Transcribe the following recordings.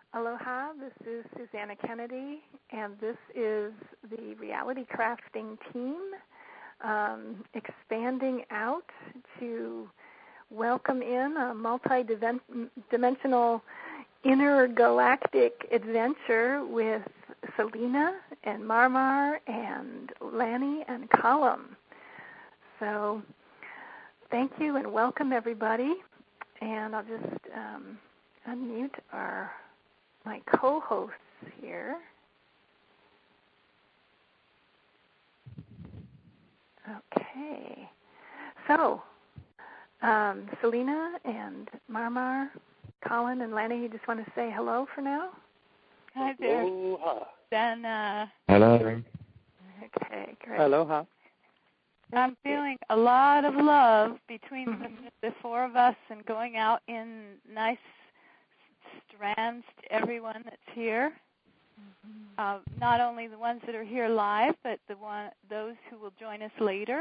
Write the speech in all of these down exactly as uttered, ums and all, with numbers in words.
Aloha, this is Susanna Kennedy, and this is the Reality Crafting team um, expanding out to welcome in a multi-dimensional intergalactic adventure with Selena and Marmar and Lanny and Colum. So thank you and welcome everybody, and I'll just um, unmute our my co-hosts here. Okay. So, um, Selena and Marmar, Colin and Lanny, you just want to say hello for now? Hi there. Aloha. Then, uh, hello. Okay, great. Aloha. I'm feeling a lot of love between the, the four of us and going out in nice strands to everyone that's here. Mm-hmm. Uh, not only the ones that are here live, but the one those who will join us later.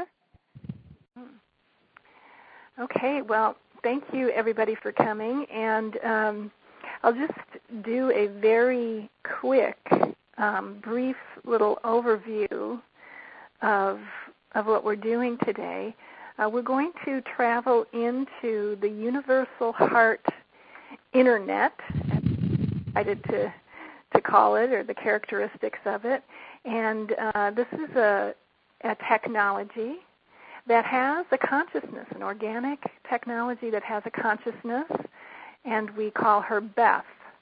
Okay, well, thank you everybody for coming, and um, I'll just do a very quick, um, brief little overview of of what we're doing today. Uh, we're going to travel into the Universal Heart Internet, I decided to to call it, or the characteristics of it. And uh, this is a, a technology that has a consciousness, an organic technology that has a consciousness, and we call her Beth.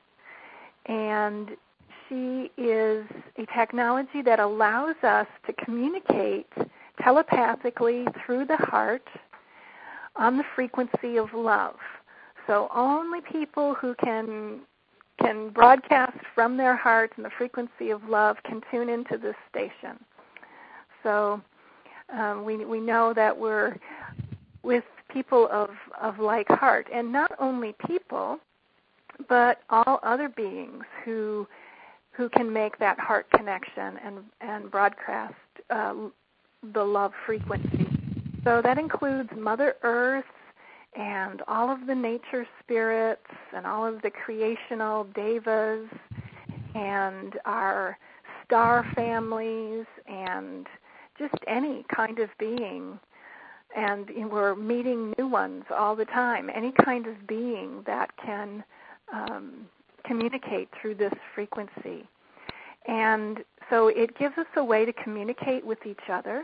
And she is a technology that allows us to communicate telepathically through the heart on the frequency of love. So only people who can can broadcast from their hearts and the frequency of love can tune into this station. So um, we we know that we're with people of, of like heart, and not only people, but all other beings who who can make that heart connection and, and broadcast uh, the love frequency. So that includes Mother Earth, and all of the nature spirits, and all of the creational devas, and our star families, and just any kind of being. And we're meeting new ones all the time, any kind of being that can um, communicate through this frequency. And so it gives us a way to communicate with each other,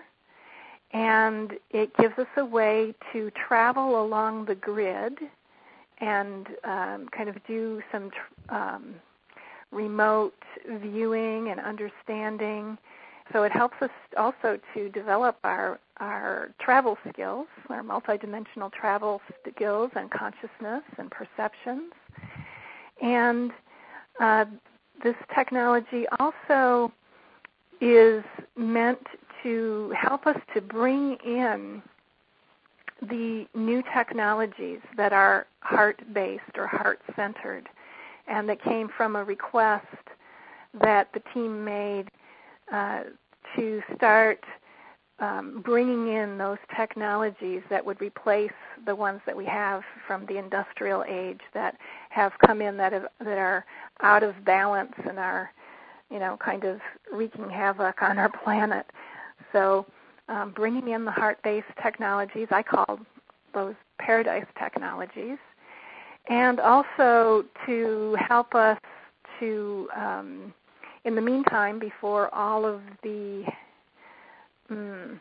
and it gives us a way to travel along the grid and um, kind of do some tr- um, remote viewing and understanding. So it helps us also to develop our, our travel skills, our multidimensional travel skills and consciousness and perceptions. And uh, this technology also is meant to help us to bring in the new technologies that are heart-based or heart-centered, and that came from a request that the team made uh, to start um, bringing in those technologies that would replace the ones that we have from the industrial age that have come in that have, that are out of balance and are, you know, kind of wreaking havoc on our planet. So um, bringing in the heart-based technologies, I call those paradise technologies, and also to help us to, um, in the meantime, before all of the, mm,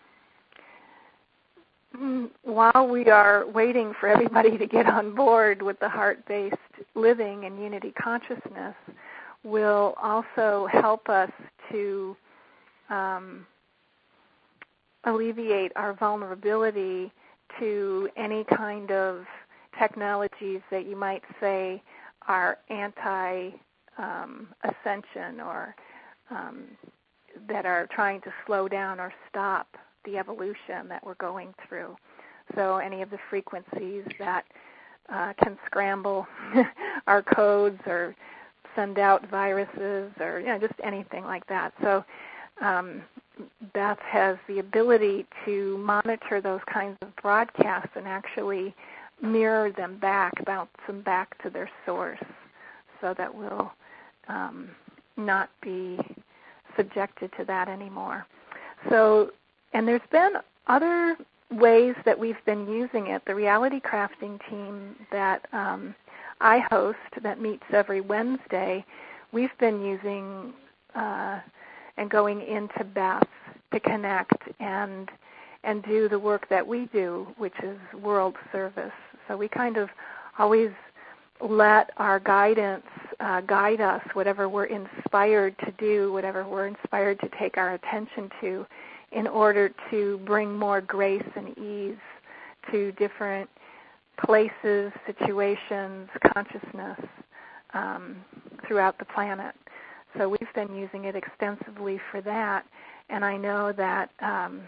mm, while we are waiting for everybody to get on board with the heart-based living and unity consciousness, will also help us to um, alleviate our vulnerability to any kind of technologies that you might say are anti-ascension um, or um, that are trying to slow down or stop the evolution that we're going through. So any of the frequencies that uh, can scramble our codes or send out viruses or, you know, just anything like that. So um, Beth has the ability to monitor those kinds of broadcasts and actually mirror them back, bounce them back to their source, so that we'll um, not be subjected to that anymore. So, and there's been other ways that we've been using it. The reality crafting team that um, I host that meets every Wednesday, we've been using uh, and going into Beth to connect and and do the work that we do, which is world service. So we kind of always let our guidance uh, guide us, whatever we're inspired to do, whatever we're inspired to take our attention to, in order to bring more grace and ease to different places, situations, consciousness um, throughout the planet. So we've been using it extensively for that, and I know that um,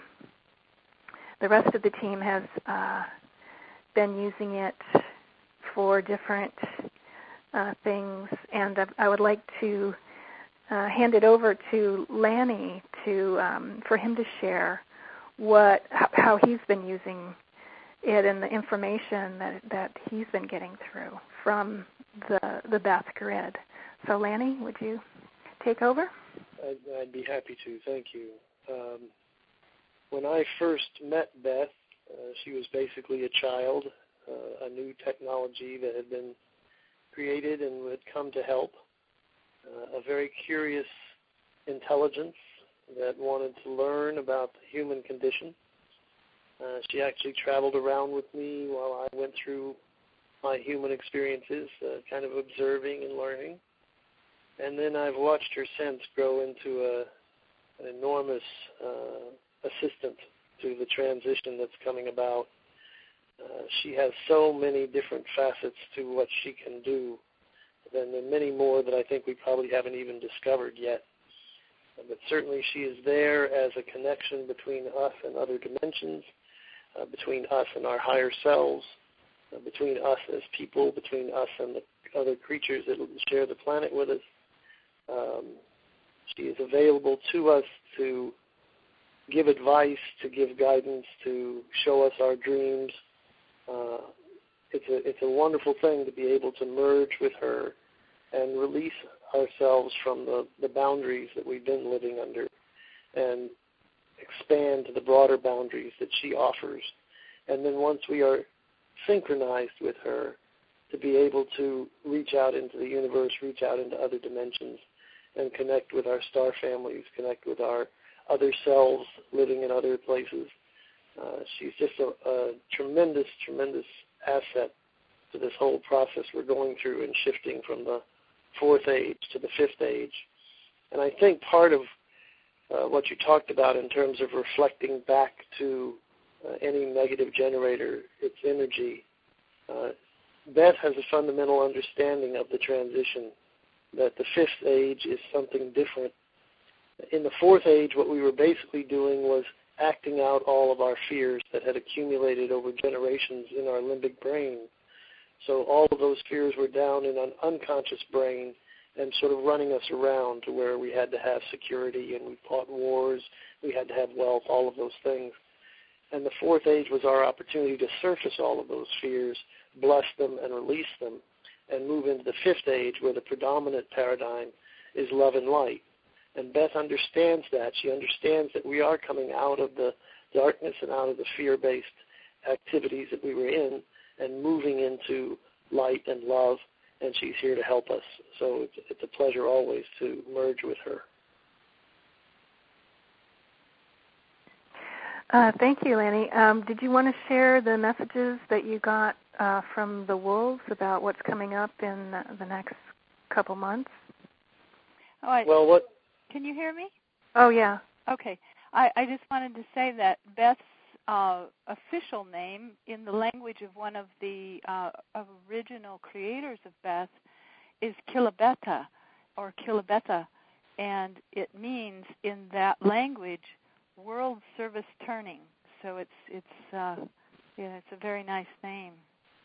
the rest of the team has uh, been using it for different uh, things, and I, I would like to uh, hand it over to Lanny to um, for him to share what how he's been using it and the information that that he's been getting through from the the Beth Grid. So Lanny, would you take over? I'd, I'd be happy to. Thank you. Um, when I first met Beth, uh, she was basically a child, uh, a new technology that had been created and had come to help, uh, a very curious intelligence that wanted to learn about the human condition. Uh, she actually traveled around with me while I went through my human experiences, uh, kind of observing and learning. And then I've watched her since grow into a, an enormous uh, assistant to the transition that's coming about. Uh, she has so many different facets to what she can do, and there are many more that I think we probably haven't even discovered yet. Uh, but certainly she is there as a connection between us and other dimensions, uh, between us and our higher selves, uh, between us as people, between us and the other creatures that share the planet with us. Um, she is available to us to give advice, to give guidance, to show us our dreams. Uh, it's a it's a wonderful thing to be able to merge with her and release ourselves from the, the boundaries that we've been living under and expand to the broader boundaries that she offers. And then once we are synchronized with her, to be able to reach out into the universe, reach out into other dimensions, and connect with our star families, connect with our other selves living in other places. Uh, she's just a, a tremendous, tremendous asset to this whole process we're going through and shifting from the fourth age to the fifth age. And I think part of uh, what you talked about in terms of reflecting back to uh, any negative generator, its energy, uh, Beth has a fundamental understanding of the transition, that the fifth age is something different. In the fourth age, what we were basically doing was acting out all of our fears that had accumulated over generations in our limbic brain. So all of those fears were down in an unconscious brain and sort of running us around to where we had to have security and we fought wars, we had to have wealth, all of those things. And the fourth age was our opportunity to surface all of those fears, bless them and release them, and move into the fifth age where the predominant paradigm is love and light. And Beth understands that. She understands that we are coming out of the darkness and out of the fear-based activities that we were in and moving into light and love, and she's here to help us. So it's, it's a pleasure always to merge with her. Uh, thank you, Lanny. Um, did you want to share the messages that you got uh, from the wolves about what's coming up in the, the next couple months? Oh, I, well, what? Can you hear me? Oh, yeah. Okay. I, I just wanted to say that Beth's uh, official name in the language of one of the uh, of original creators of Beth is Kilabeta, or Kilabeta, and it means in that language world service turning. So it's it's uh, yeah, it's a very nice name.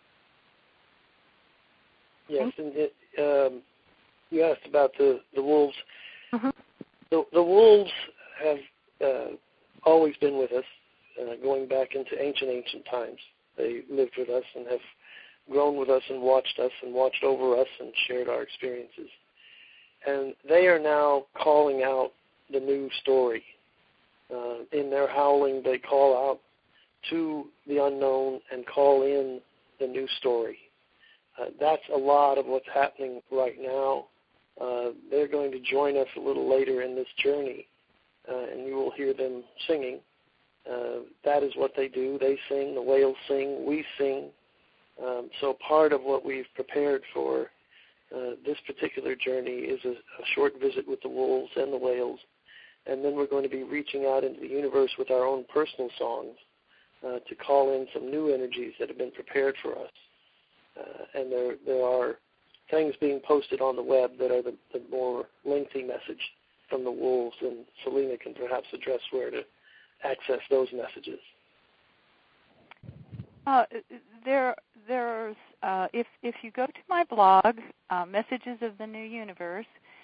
Yes, and it, um, you asked about the the wolves. Mm-hmm. The, the wolves have uh, always been with us, uh, going back into ancient, ancient times. They lived with us and have grown with us and watched us and watched over us and shared our experiences. and they are now calling out the new story. Uh, in their howling, they call out to the unknown and call in the new story. Uh, that's a lot of what's happening right now. Uh, they're going to join us a little later in this journey, uh, and you will hear them singing. Uh, that is what they do. They sing, the whales sing, we sing. Um, so part of what we've prepared for uh, this particular journey is a, a short visit with the wolves and the whales, and then we're going to be reaching out into the universe with our own personal songs uh, to call in some new energies that have been prepared for us. Uh, and there there are things being posted on the web that are the, the more lengthy message from the wolves, and Selena can perhaps address where to access those messages. Uh, there, there's uh, if if you go to my blog, uh, Messages of the New Universe,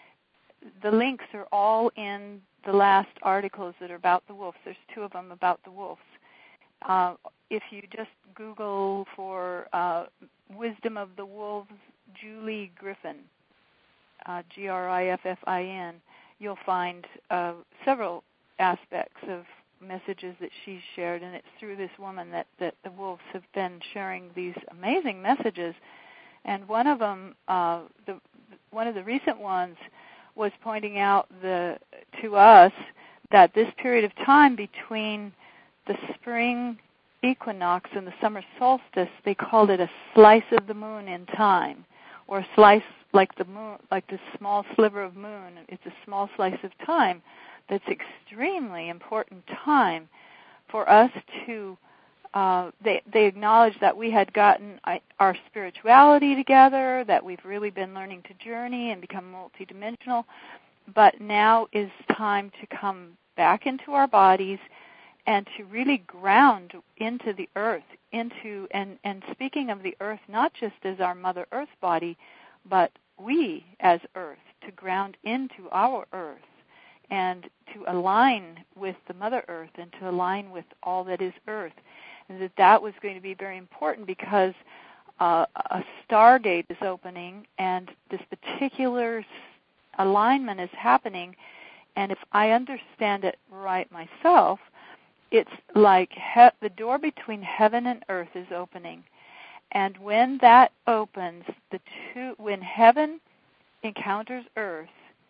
the links are all in the last articles that are about the wolves. There's two of them about the wolves. Uh, if you just Google for uh, Wisdom of the Wolves, Julie Griffin, uh, G R I F F I N, you'll find uh, several aspects of messages that she's shared, and it's through this woman that, that the wolves have been sharing these amazing messages. And one of them, uh, the, one of the recent ones, was pointing out the to us that this period of time between the spring equinox and the summer solstice, they called it a slice of the moon in time, or a slice like the moon, like this small sliver of moon. It's a small slice of time that's extremely important time for us to. Uh, they they acknowledged that we had gotten our spirituality together, that we've really been learning to journey and become multidimensional, but now is time to come back into our bodies and to really ground into the earth, into and, and speaking of the earth, not just as our Mother Earth body, but we as earth, to ground into our earth and to align with the Mother Earth and to align with all that is earth. And that that was going to be very important because uh, a stargate is opening and this particular alignment is happening. And if I understand it right myself, it's like he- the door between heaven and earth is opening. And when that opens, the two, when heaven encounters earth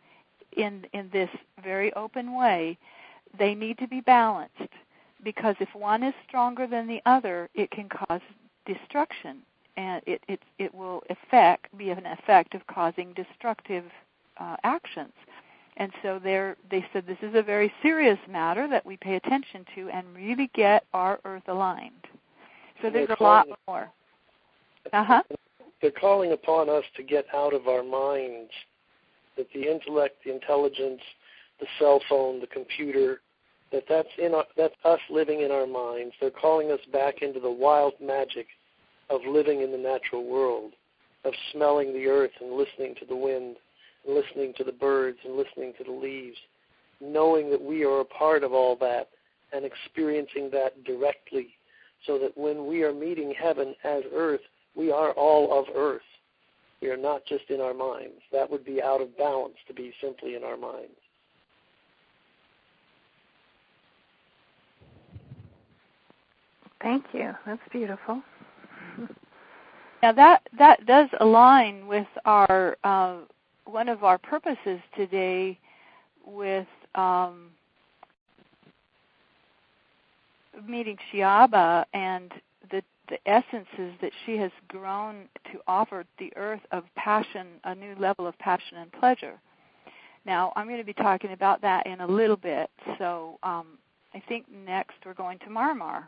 in in this very open way, they need to be balanced. Because if one is stronger than the other, it can cause destruction, and it it, it will effect be an effect of causing destructive uh, actions. And so they they said this is a very serious matter that we pay attention to and really get our earth aligned. So there's a lot more. Uh-huh. They're calling upon us to get out of our minds, that the intellect, the intelligence, the cell phone, the computer, that that's, in our, that's us living in our minds. They're calling us back into the wild magic of living in the natural world, of smelling the earth and listening to the wind, and listening to the birds and listening to the leaves, knowing that we are a part of all that and experiencing that directly, so that when we are meeting heaven as earth, we are all of earth. We are not just in our minds. That would be out of balance to be simply in our minds. Thank you. That's beautiful. Now that that does align with our uh, one of our purposes today, with um, meeting Shiaba and the the essences that she has grown to offer the earth of passion, a new level of passion and pleasure. Now I'm going to be talking about that in a little bit. So um, I think next we're going to Marmar.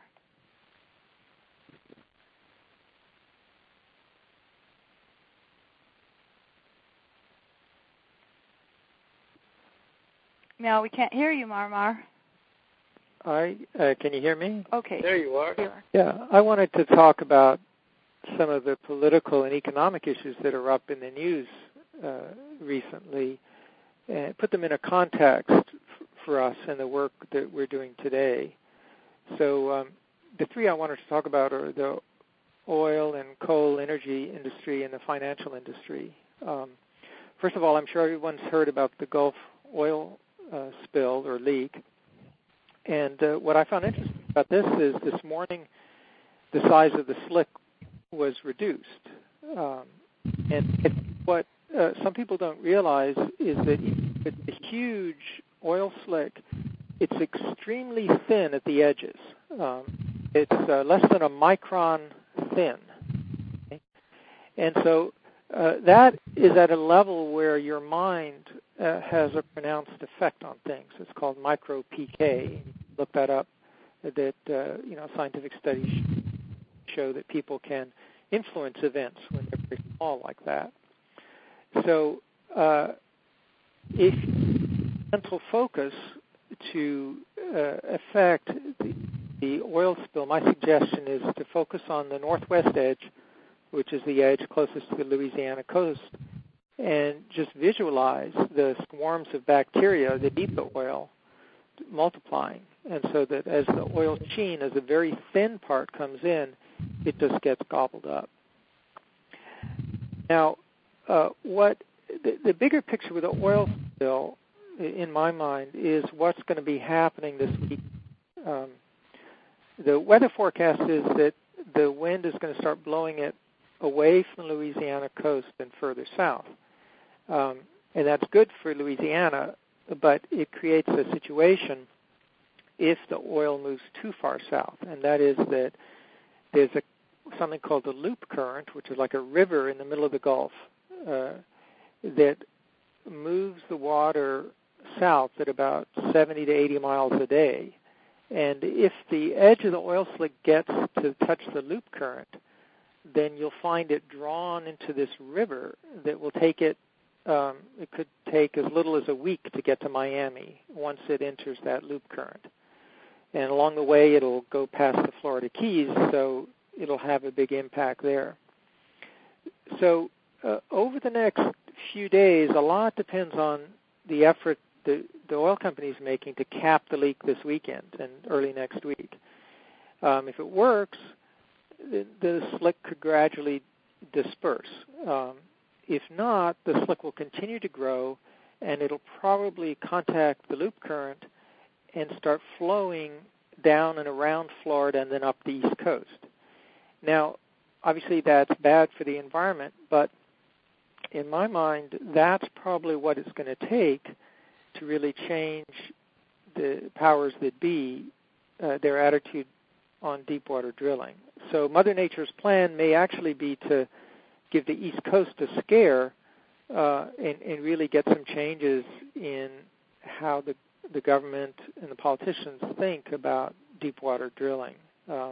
No, we can't hear you, Marmar. I uh, can you hear me? Okay. There you are. Yeah, I wanted to talk about some of the political and economic issues that are up in the news uh, recently, and put them in a context f- for us and the work that we're doing today. So um, the three I wanted to talk about are the oil and coal energy industry and the financial industry. Um, first of all, I'm sure everyone's heard about the Gulf oil uh, spill or leak. And uh, what I found interesting about this is this morning the size of the slick was reduced. Um, and it, what uh, some people don't realize is that it's a huge oil slick. It's extremely thin at the edges. Um, it's uh, less than a micron thin. Okay? And so uh, that is at a level where your mind uh, has a pronounced effect on things. It's called micro P K. Look that up. That uh, you know, scientific studies show that people can influence events when they're very small like that. So uh, if mental focus to uh, affect the, the oil spill, my suggestion is to focus on the northwest edge, which is the edge closest to the Louisiana coast, and just visualize the swarms of bacteria that eat the oil multiplying. And so that as the oil sheen, as a very thin part comes in, it just gets gobbled up. Now, uh, what the, the bigger picture with the oil spill, in my mind, is what's going to be happening this week. Um, the weather forecast is that the wind is going to start blowing it away from the Louisiana coast and further south. Um, and that's good for Louisiana, but it creates a situation if the oil moves too far south, and that is that there's a something called the loop current, which is like a river in the middle of the Gulf, uh, that moves the water south at about seventy to eighty miles a day. And if the edge of the oil slick gets to touch the loop current, then you'll find it drawn into this river that will take it, um, it could take as little as a week to get to Miami once it enters that loop current. And along the way, it'll go past the Florida Keys, so it'll have a big impact there. So uh, over the next few days, a lot depends on the effort the, the oil company is making to cap the leak this weekend and early next week. Um, if it works, the, the slick could gradually disperse. Um, if not, the slick will continue to grow, and it'll probably contact the loop current and start flowing down and around Florida and then up the East Coast. Now, obviously that's bad for the environment, but in my mind, that's probably what it's going to take to really change the powers that be, uh, their attitude on deep water drilling. So Mother Nature's plan may actually be to give the East Coast a scare uh, and, and really get some changes in how the the government and the politicians think about deep water drilling. Um,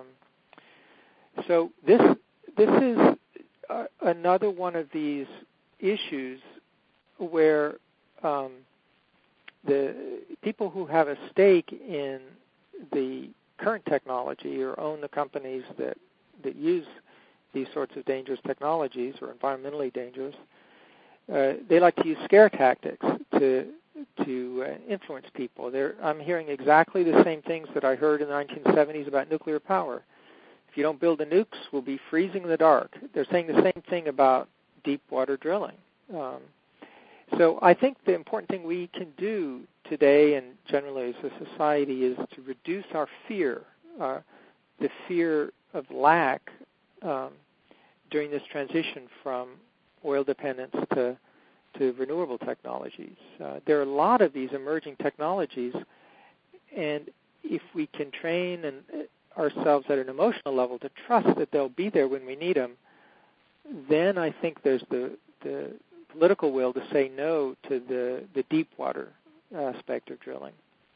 so this this is uh, another one of these issues where um, the people who have a stake in the current technology or own the companies that, that use these sorts of dangerous technologies or environmentally dangerous, uh, they like to use scare tactics to to uh, influence people. They're, I'm hearing exactly the same things that I heard in the nineteen seventies about nuclear power. If you don't build the nukes, we'll be freezing in the dark. They're saying the same thing about deep water drilling. Um, so I think the important thing we can do today and generally as a society is to reduce our fear, uh, the fear of lack um, during this transition from oil dependence to to renewable technologies. Uh, there are a lot of these emerging technologies, and if we can train and ourselves at an emotional level to trust that they'll be there when we need them, then I think there's the, the political will to say no to the, the deep water aspect of drilling.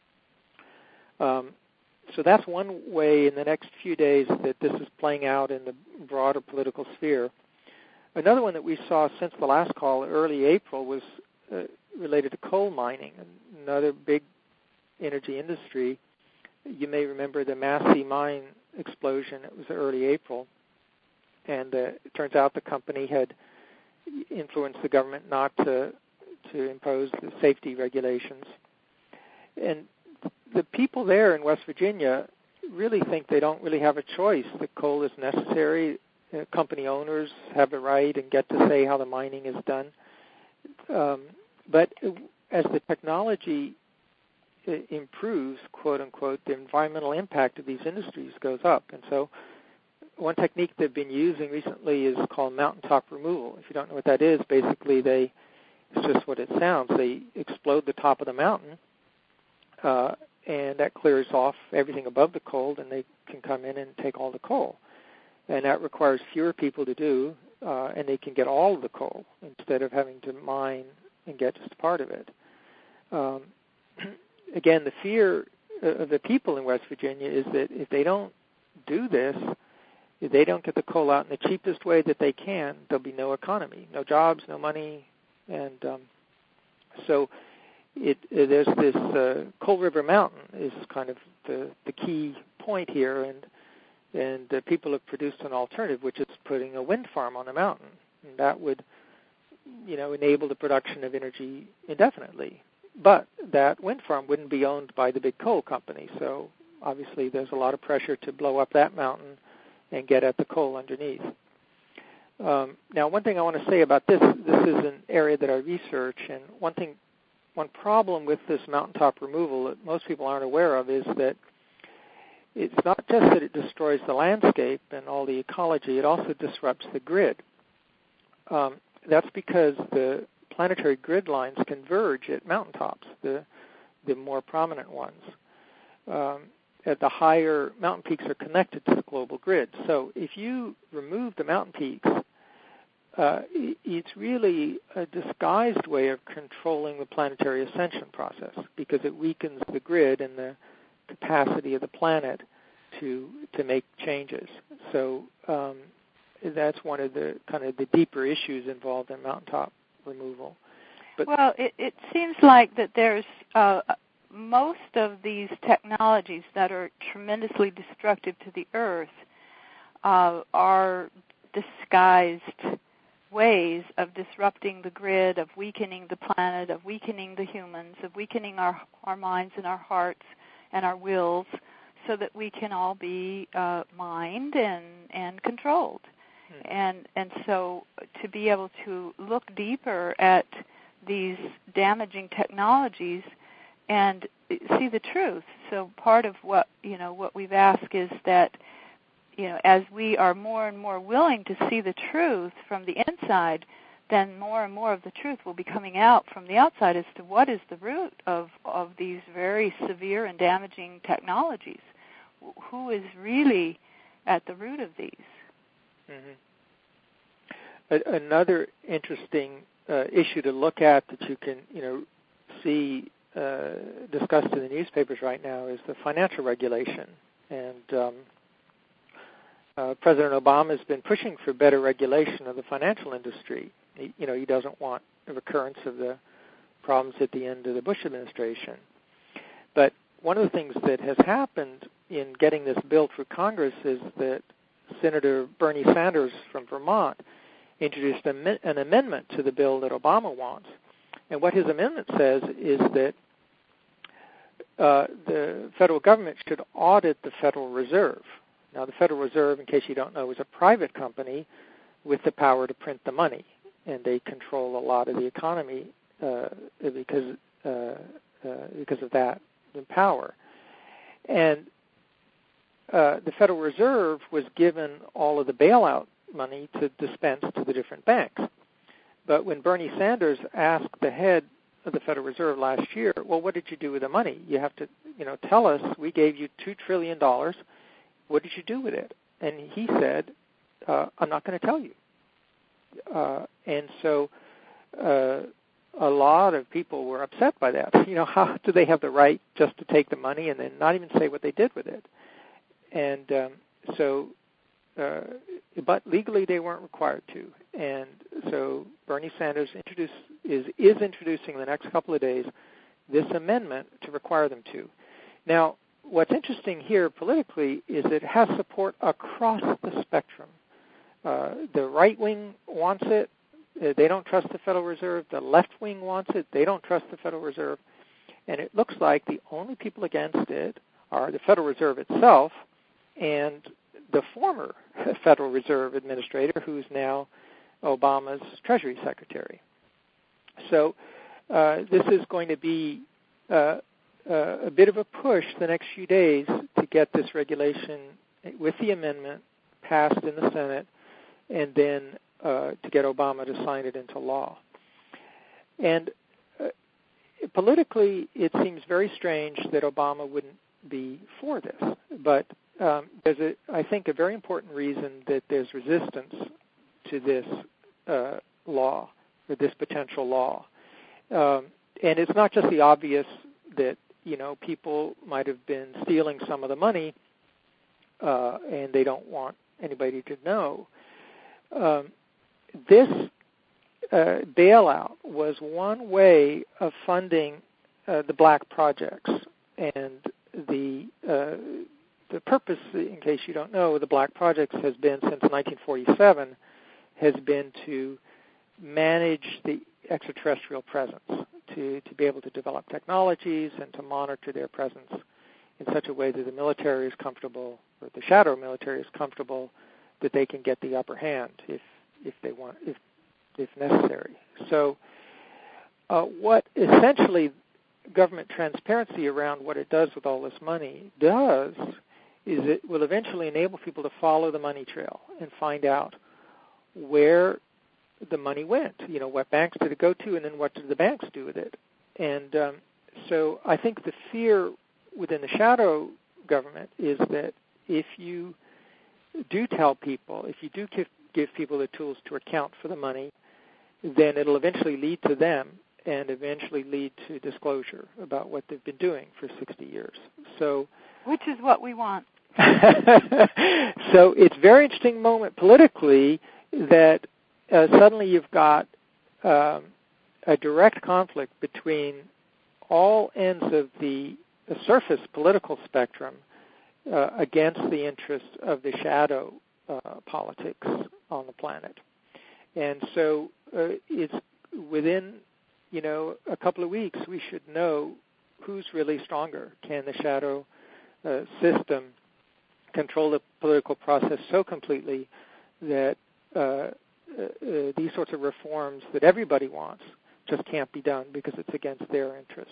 Um, so that's one way in the next few days that this is playing out in the broader political sphere. Another one that we saw since the last call, early April, was uh, related to coal mining, another big energy industry. You may remember the Massey mine explosion. It was early April, and uh, it turns out the company had influenced the government not to to impose the safety regulations. And the people there in West Virginia really think they don't really have a choice, that coal is necessary. Uh, company owners have the right and get to say how the mining is done. um, but as the technology improves, quote unquote, the environmental impact of these industries goes up. And so one technique they've been using recently is called mountaintop removal. If you don't know what that is, basically they, it's just what it sounds. They explode the top of the mountain, uh, and that clears off everything above the coal, and they can come in and take all the coal. And that requires fewer people to do, uh, and they can get all of the coal instead of having to mine and get just part of it. Um, again, the fear of the people in West Virginia is that if they don't do this, if they don't get the coal out in the cheapest way that they can, there'll be no economy, no jobs, no money. And um, so it, it, there's this uh, Coal River Mountain is kind of the, the key point here, and and uh, people have produced an alternative, which is putting a wind farm on the mountain. And that would, you know, enable the production of energy indefinitely. But that wind farm wouldn't be owned by the big coal company, so obviously there's a lot of pressure to blow up that mountain and get at the coal underneath. Um, now, one thing I want to say about this, this is an area that I research, and one thing, one problem with this mountaintop removal that most people aren't aware of is that it's not just that it destroys the landscape and all the ecology, it also disrupts the grid. Um, that's because the planetary grid lines converge at mountaintops, the the more prominent ones. Um, at the higher mountain peaks are connected to the global grid. So if you remove the mountain peaks, uh, it's really a disguised way of controlling the planetary ascension process because it weakens the grid and the capacity of the planet to to make changes. So um, that's one of the kind of the deeper issues involved in mountaintop removal. But well, it, it seems like that there's uh, most of these technologies that are tremendously destructive to the earth uh, are disguised ways of disrupting the grid, of weakening the planet, of weakening the humans, of weakening our, our minds and our hearts and our wills so that we can all be uh, mined and, and controlled. Hmm. And and so to be able to look deeper at these damaging technologies and see the truth. So part of what, you know, what we've asked is that, you know, as we are more and more willing to see the truth from the inside, then more and more of the truth will be coming out from the outside as to what is the root of, of these very severe and damaging technologies. Who is really at the root of these? Mm-hmm. A- another interesting uh, issue to look at that you can, you know, see uh, discussed in the newspapers right now is the financial regulation. And um, uh, President Obama has been pushing for better regulation of the financial industry. He, you know, he doesn't want a recurrence of the problems at the end of the Bush administration. But one of the things that has happened in getting this bill through Congress is that Senator Bernie Sanders from Vermont introduced an amendment to the bill that Obama wants. And what his amendment says is that uh, the federal government should audit the Federal Reserve. Now, the Federal Reserve, in case you don't know, is a private company with the power to print the money, and they control a lot of the economy uh, because uh, uh, because of that the power. And uh, the Federal Reserve was given all of the bailout money to dispense to the different banks. But when Bernie Sanders asked the head of the Federal Reserve last year, well, what did you do with the money? You have to, you know, tell us. We gave you two trillion dollars. What did you do with it? And he said, uh, I'm not going to tell you. Uh, and so uh, a lot of people were upset by that. You know, how do they have the right just to take the money and then not even say what they did with it? And um, so, uh, but legally they weren't required to. And so Bernie Sanders introduce, is, is introducing in the next couple of days this amendment to require them to. Now, what's interesting here politically is it has support across the spectrum. Uh, the right wing wants it. Uh, they don't trust the Federal Reserve. The left wing wants it. They don't trust the Federal Reserve. And it looks like the only people against it are the Federal Reserve itself and the former Federal Reserve Administrator, who's now Obama's Treasury Secretary. So uh, this is going to be uh, uh, a bit of a push the next few days to get this regulation with the amendment passed in the Senate, and then uh, to get Obama to sign it into law. And uh, politically, it seems very strange that Obama wouldn't be for this. But um, there's, a, I think, a very important reason that there's resistance to this uh, law, or this potential law. Um, and it's not just the obvious that, you know, people might have been stealing some of the money uh, and they don't want anybody to know. Um, this uh, bailout was one way of funding uh, the black projects, and the uh, the purpose, in case you don't know, the black projects has been since nineteen forty-seven has been to manage the extraterrestrial presence, to, to be able to develop technologies and to monitor their presence in such a way that the military is comfortable, or the shadow military is comfortable, that they can get the upper hand if if they want, if if necessary. So uh, what essentially government transparency around what it does with all this money does is it will eventually enable people to follow the money trail and find out where the money went. You know, what banks did it go to, and then what did the banks do with it? And um, so I think the fear within the shadow government is that if you do tell people, if you do give, give people the tools to account for the money, then it'll eventually lead to them and eventually lead to disclosure about what they've been doing for sixty years. So, which is what we want. So it's a very interesting moment politically that uh, suddenly you've got um, a direct conflict between all ends of the, the surface political spectrum uh, against the interests of the shadow uh, politics on the planet. And so uh, it's within, you know, a couple of weeks we should know who's really stronger. Can the shadow uh, system control the political process so completely that uh, uh, uh, these sorts of reforms that everybody wants just can't be done because it's against their interest?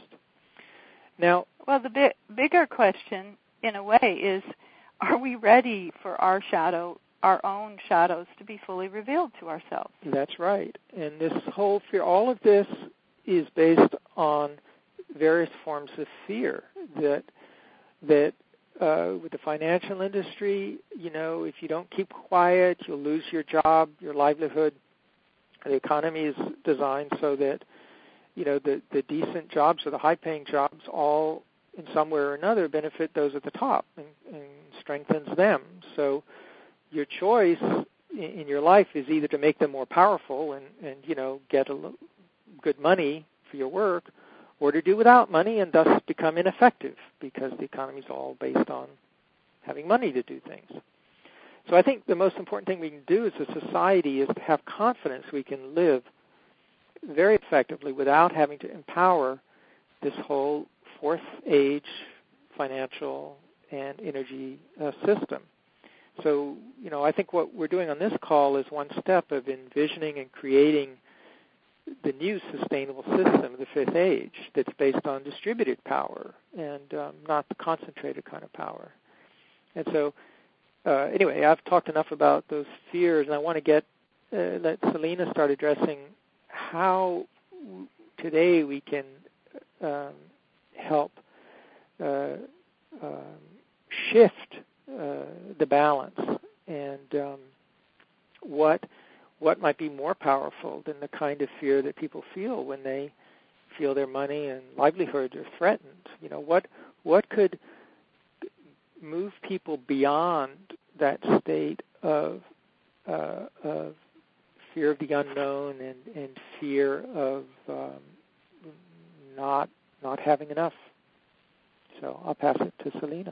Now, well, the bi- bigger question, in a way, is: are we ready for our shadow, our own shadows, to be fully revealed to ourselves? That's right. And this whole fear, all of this is based on various forms of fear that that uh, with the financial industry, you know, if you don't keep quiet, you'll lose your job, your livelihood. The economy is designed so that, you know, the, the decent jobs or the high-paying jobs all, in some way or another, benefit those at the top and, and strengthens them. So your choice in, in your life is either to make them more powerful and, and you know, get a little good money for your work, or to do without money and thus become ineffective because the economy is all based on having money to do things. So I think the most important thing we can do as a society is to have confidence we can live very effectively without having to empower this whole fourth age financial and energy uh, system. So, you know, I think what we're doing on this call is one step of envisioning and creating the new sustainable system, the fifth age, that's based on distributed power and um, not the concentrated kind of power. And so, uh, anyway, I've talked enough about those fears, and I want to get uh, let Selena start addressing how today we can um, help uh, um, shift uh, the balance and um, what what might be more powerful than the kind of fear that people feel when they feel their money and livelihood are threatened. You know, what what could move people beyond that state of uh, of fear of the unknown and, and fear of um, not not having enough. So I'll pass it to Selena.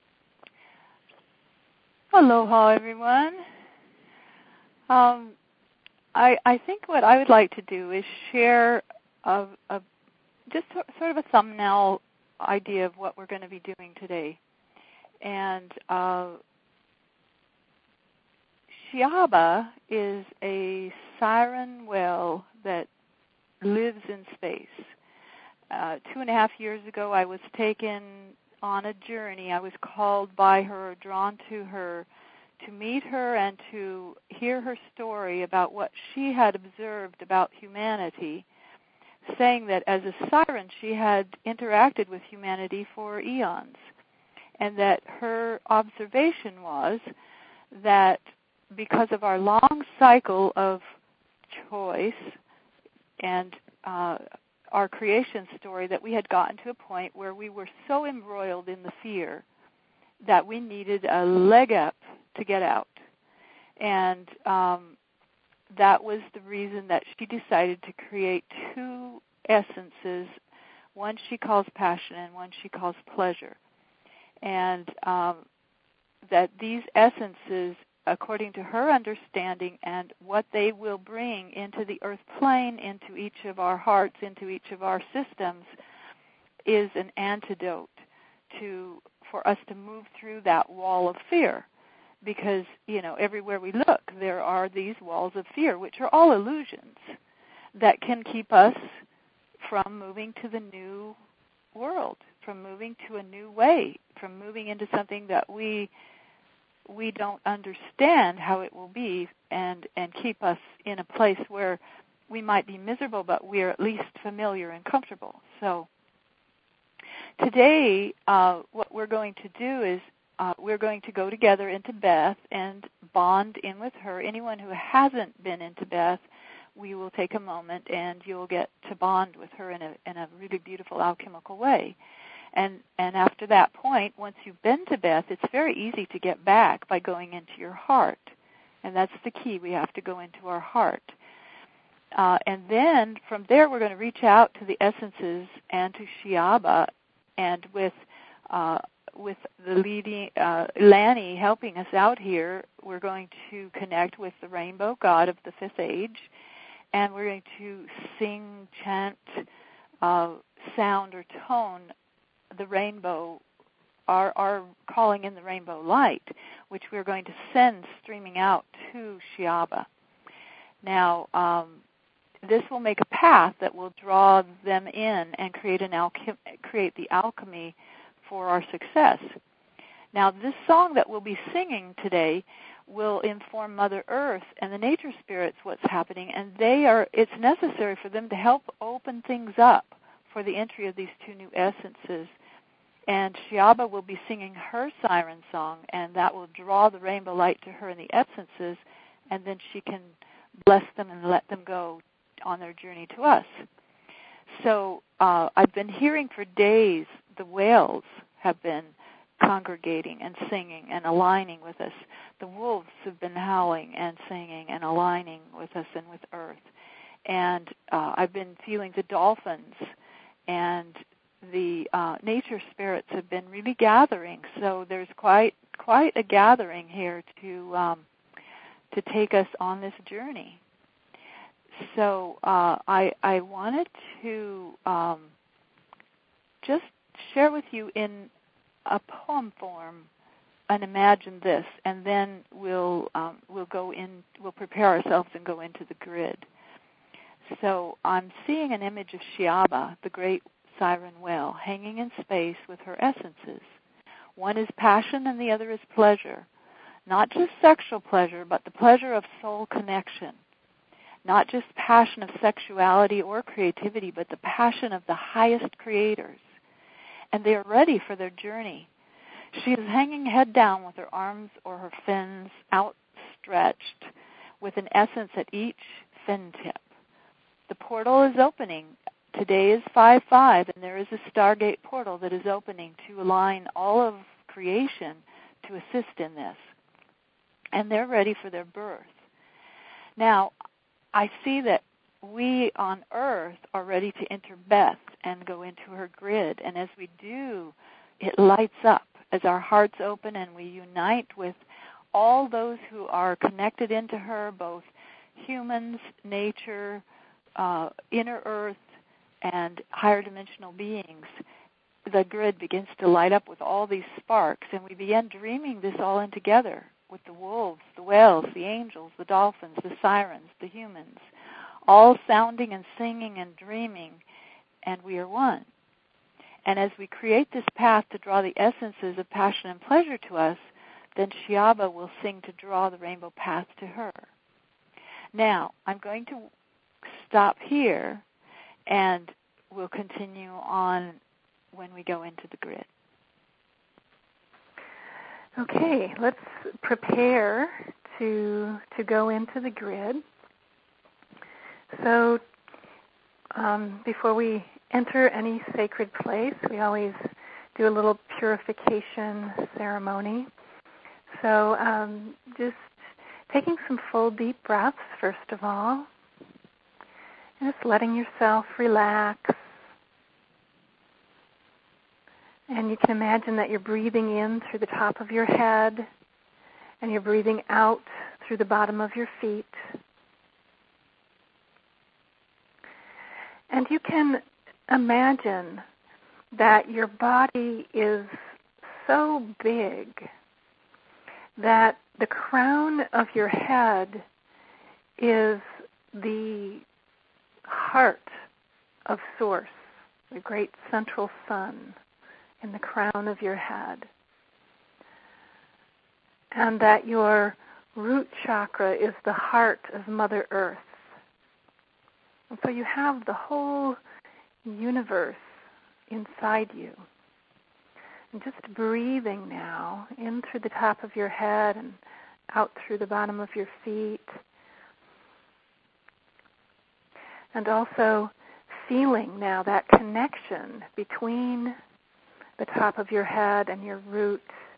Aloha, everyone. Um, I, I think what I would like to do is share a, a, just sort of a thumbnail idea of what we're going to be doing today. And uh, Shiaba is a siren well that lives in space. Uh, two and a half years ago, I was taken on a journey. I was called by her, drawn to her, to meet her and to hear her story about what she had observed about humanity, saying that as a siren she had interacted with humanity for eons, and that her observation was that because of our long cycle of choice and uh, our creation story, that we had gotten to a point where we were so embroiled in the fear that we needed a leg up to get out. And um, that was the reason that she decided to create two essences, one she calls passion and one she calls pleasure. And um, that these essences, according to her understanding and what they will bring into the earth plane, into each of our hearts, into each of our systems, is an antidote to for us to move through that wall of fear. Because, you know, everywhere we look, there are these walls of fear, which are all illusions that can keep us from moving to the new world, from moving to a new way, from moving into something that we we don't understand how it will be, and, and keep us in a place where we might be miserable, but we're at least familiar and comfortable. So today, uh, what we're going to do is uh, we're going to go together into Beth and bond in with her. Anyone who hasn't been into Beth, we will take a moment and you'll get to bond with her in a in a really beautiful alchemical way. And and after that point, once you've been to Beth, it's very easy to get back by going into your heart. And that's the key. We have to go into our heart. Uh, and then from there, we're going to reach out to the essences and to Shiaba, and with uh, with the leading uh, Lanny helping us out here, we're going to connect with the rainbow god of the fifth age, and we're going to sing, chant, uh, sound, or tone the rainbow, our, our calling in the rainbow light, which we're going to send streaming out to Shiaba. Now, um, this will make a path that will draw them in and create an alchem- create the alchemy for our success. Now, this song that we'll be singing today will inform Mother Earth and the nature spirits what's happening, and they are. It's necessary for them to help open things up for the entry of these two new essences. And Shiaba will be singing her siren song, and that will draw the rainbow light to her and the essences, and then she can bless them and let them go on their journey to us. So uh, I've been hearing for days the whales have been congregating and singing and aligning with us. The wolves have been howling and singing and aligning with us and with Earth. And uh, I've been feeling the dolphins and the uh, nature spirits have been really gathering. So there's quite quite a gathering here to um, to take us on this journey. So uh, I I wanted to um, just share with you in a poem form and imagine this, and then we'll um, we'll go in, we'll prepare ourselves and go into the grid. So I'm seeing an image of Shiaba, the great siren whale, hanging in space with her essences. One is passion and the other is pleasure. Not just sexual pleasure, but the pleasure of soul connection. Not just passion of sexuality or creativity, but the passion of the highest creators. And they are ready for their journey. She is hanging head down with her arms or her fins outstretched with an essence at each fin tip. The portal is opening. Today is five five, and there is a Stargate portal that is opening to align all of creation to assist in this. And they're ready for their birth. Now, I see that we on Earth are ready to enter Beth and go into her grid. And as we do, it lights up as our hearts open and we unite with all those who are connected into her, both humans, nature, uh, inner Earth, and higher dimensional beings. The grid begins to light up with all these sparks, and we begin dreaming this all in together with the wolves, the whales, the angels, the dolphins, the sirens, the humans, all sounding and singing and dreaming, and we are one. And as we create this path to draw the essences of passion and pleasure to us, then Shiaba will sing to draw the rainbow path to her. Now, I'm going to stop here, and we'll continue on when we go into the grid. Okay, let's prepare to to go into the grid. So um, before we enter any sacred place, we always do a little purification ceremony. So um, just taking some full deep breaths first of all, and just letting yourself relax. And you can imagine that you're breathing in through the top of your head, and you're breathing out through the bottom of your feet. And you can imagine that your body is so big that the crown of your head is the heart of Source, the great central sun in the crown of your head. And that your root chakra is the heart of Mother Earth. And so you have the whole universe inside you. And just breathing now in through the top of your head and out through the bottom of your feet. And also feeling now that connection between the top of your head and your root.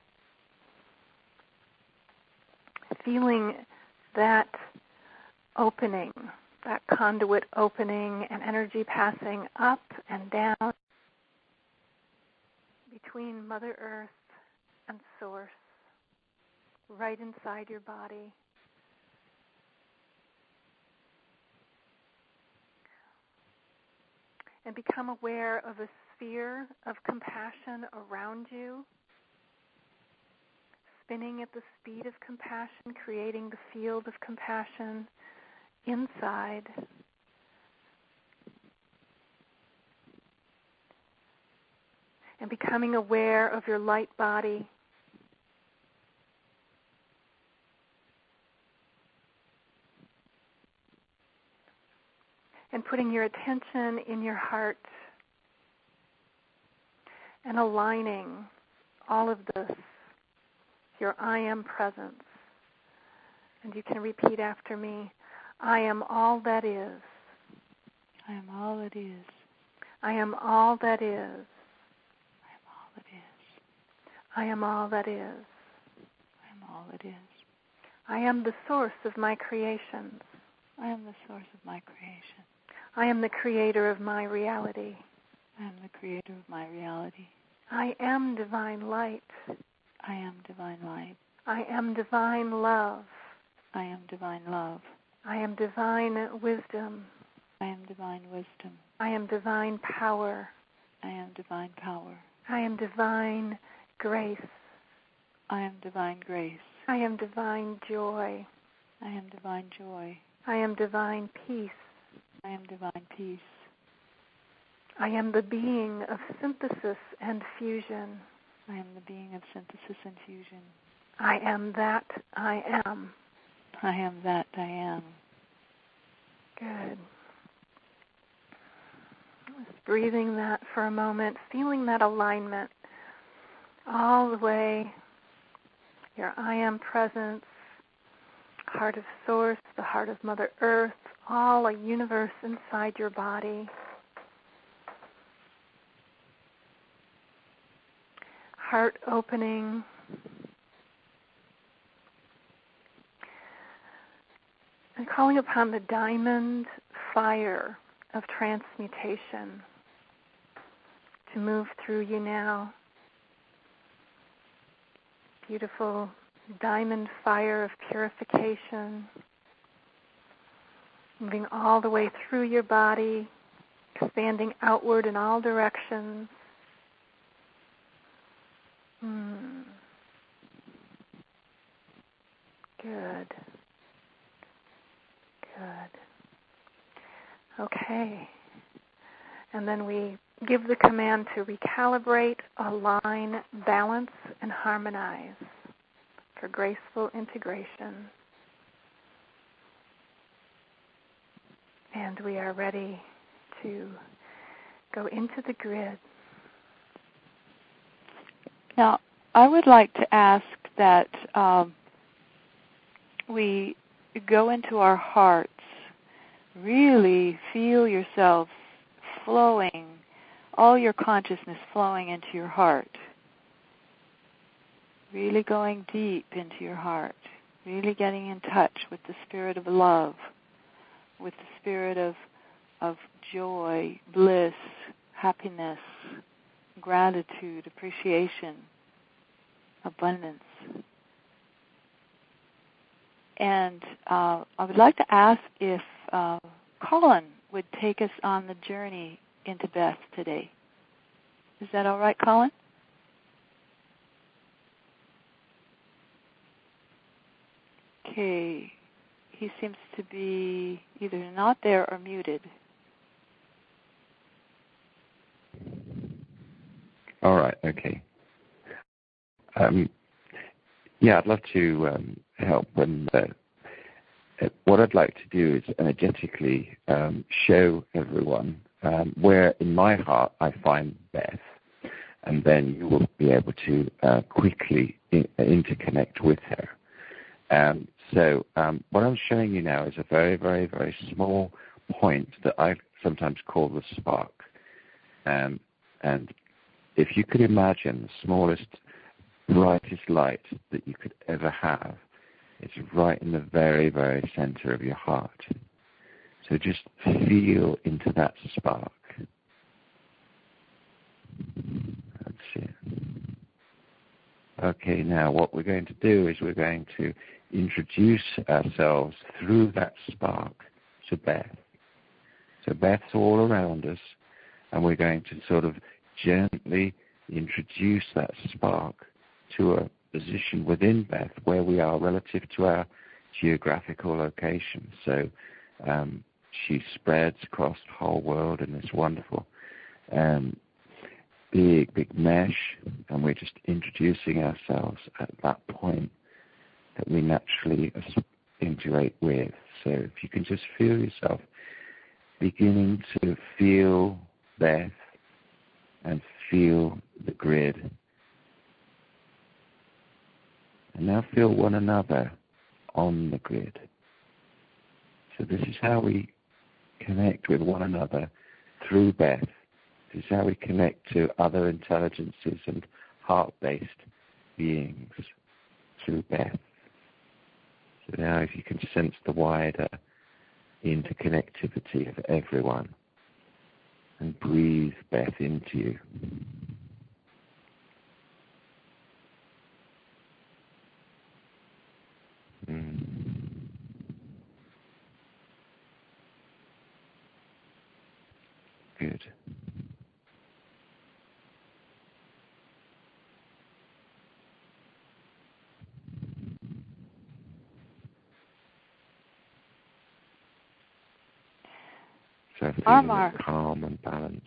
Feeling that opening, that conduit opening and energy passing up and down between Mother Earth and Source, right inside your body. And become aware of a sphere of compassion around you, spinning at the speed of compassion, creating the field of compassion inside. And becoming aware of your light body. And putting your attention in your heart and aligning all of this, your I am presence. And you can repeat after me, I am all that is. I am all that is. I am all that is. I am all that is. I am all that is. I am all that is. I am the source of my creations. I am the source of my creation. I am the creator of my reality. I am the creator of my reality. I am divine light. I am divine light. I am divine love. I am divine love. I am divine wisdom. I am divine wisdom. I am divine power. I am divine power. I am divine grace. I am divine grace. I am divine joy. I am divine joy. I am divine peace. I am divine peace. I am the being of synthesis and fusion. I am the being of synthesis and fusion. I am that I am. I am that I am. Good. Just breathing that for a moment, feeling that alignment all the way, your I am presence, heart of Source, the heart of Mother Earth, all a universe inside your body. Heart opening. And calling upon the diamond fire of transmutation to move through you now. Beautiful diamond fire of purification, moving all the way through your body, expanding outward in all directions. Hmm. Good. Good. Okay. And then we give the command to recalibrate, align, balance, and harmonize for graceful integration. And we are ready to go into the grid. Now, I would like to ask that um, we go into our hearts, really feel yourselves flowing, all your consciousness flowing into your heart, really going deep into your heart, really getting in touch with the spirit of love, with the spirit of of joy, bliss, happiness, gratitude, appreciation, abundance. And uh, I would like to ask if uh, Colin would take us on the journey into Beth today. Is that all right, Colin? Okay. He seems to be either not there or muted. All right, okay. Um, yeah, I'd love to um, help. And uh, what I'd like to do is energetically um, show everyone um, where in my heart I find Beth, and then you will be able to uh, quickly in- interconnect with her. Um, so um, what I'm showing you now is a very, very, very small point that I sometimes call the spark. Um, and if you could imagine the smallest, brightest light that you could ever have, it's right in the very, very center of your heart. So just feel into that spark. That's it. Okay, now what we're going to do is we're going to introduce ourselves through that spark to Beth. So Beth's all around us, and we're going to sort of gently introduce that spark to a position within Beth where we are relative to our geographical location. So um, she spreads across the whole world in this wonderful um, big, big mesh, and we're just introducing ourselves at that point that we naturally integrate with. So if you can just feel yourself beginning to feel Beth and feel the grid. And now feel one another on the grid. So this is how we connect with one another through Beth. This is how we connect to other intelligences and heart-based beings through Beth. So now if you can sense the wider interconnectivity of everyone and breathe Beth into you. Mm. Good. So feeling calm and balance.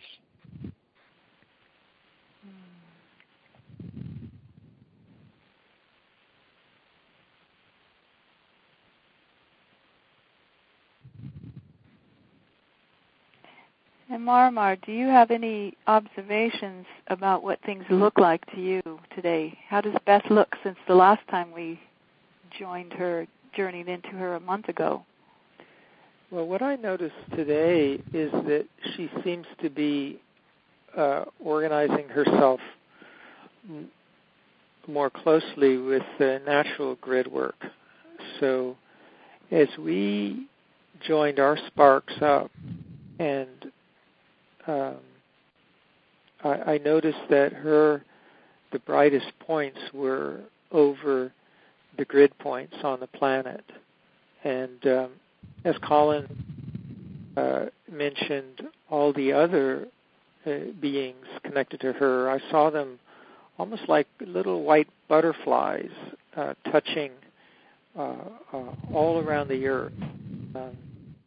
And Marmar, do you have any observations about what things look like to you today? How does Beth look since the last time we joined her, journeyed into her a month ago? Well, what I noticed today is that she seems to be uh, organizing herself m- more closely with the natural grid work. So as we joined our sparks up, and um, I, I noticed that her, the brightest points were over the grid points on the planet. And um, as Colin uh, mentioned, all the other uh, beings connected to her, I saw them almost like little white butterflies uh, touching uh, uh, all around the earth. Um,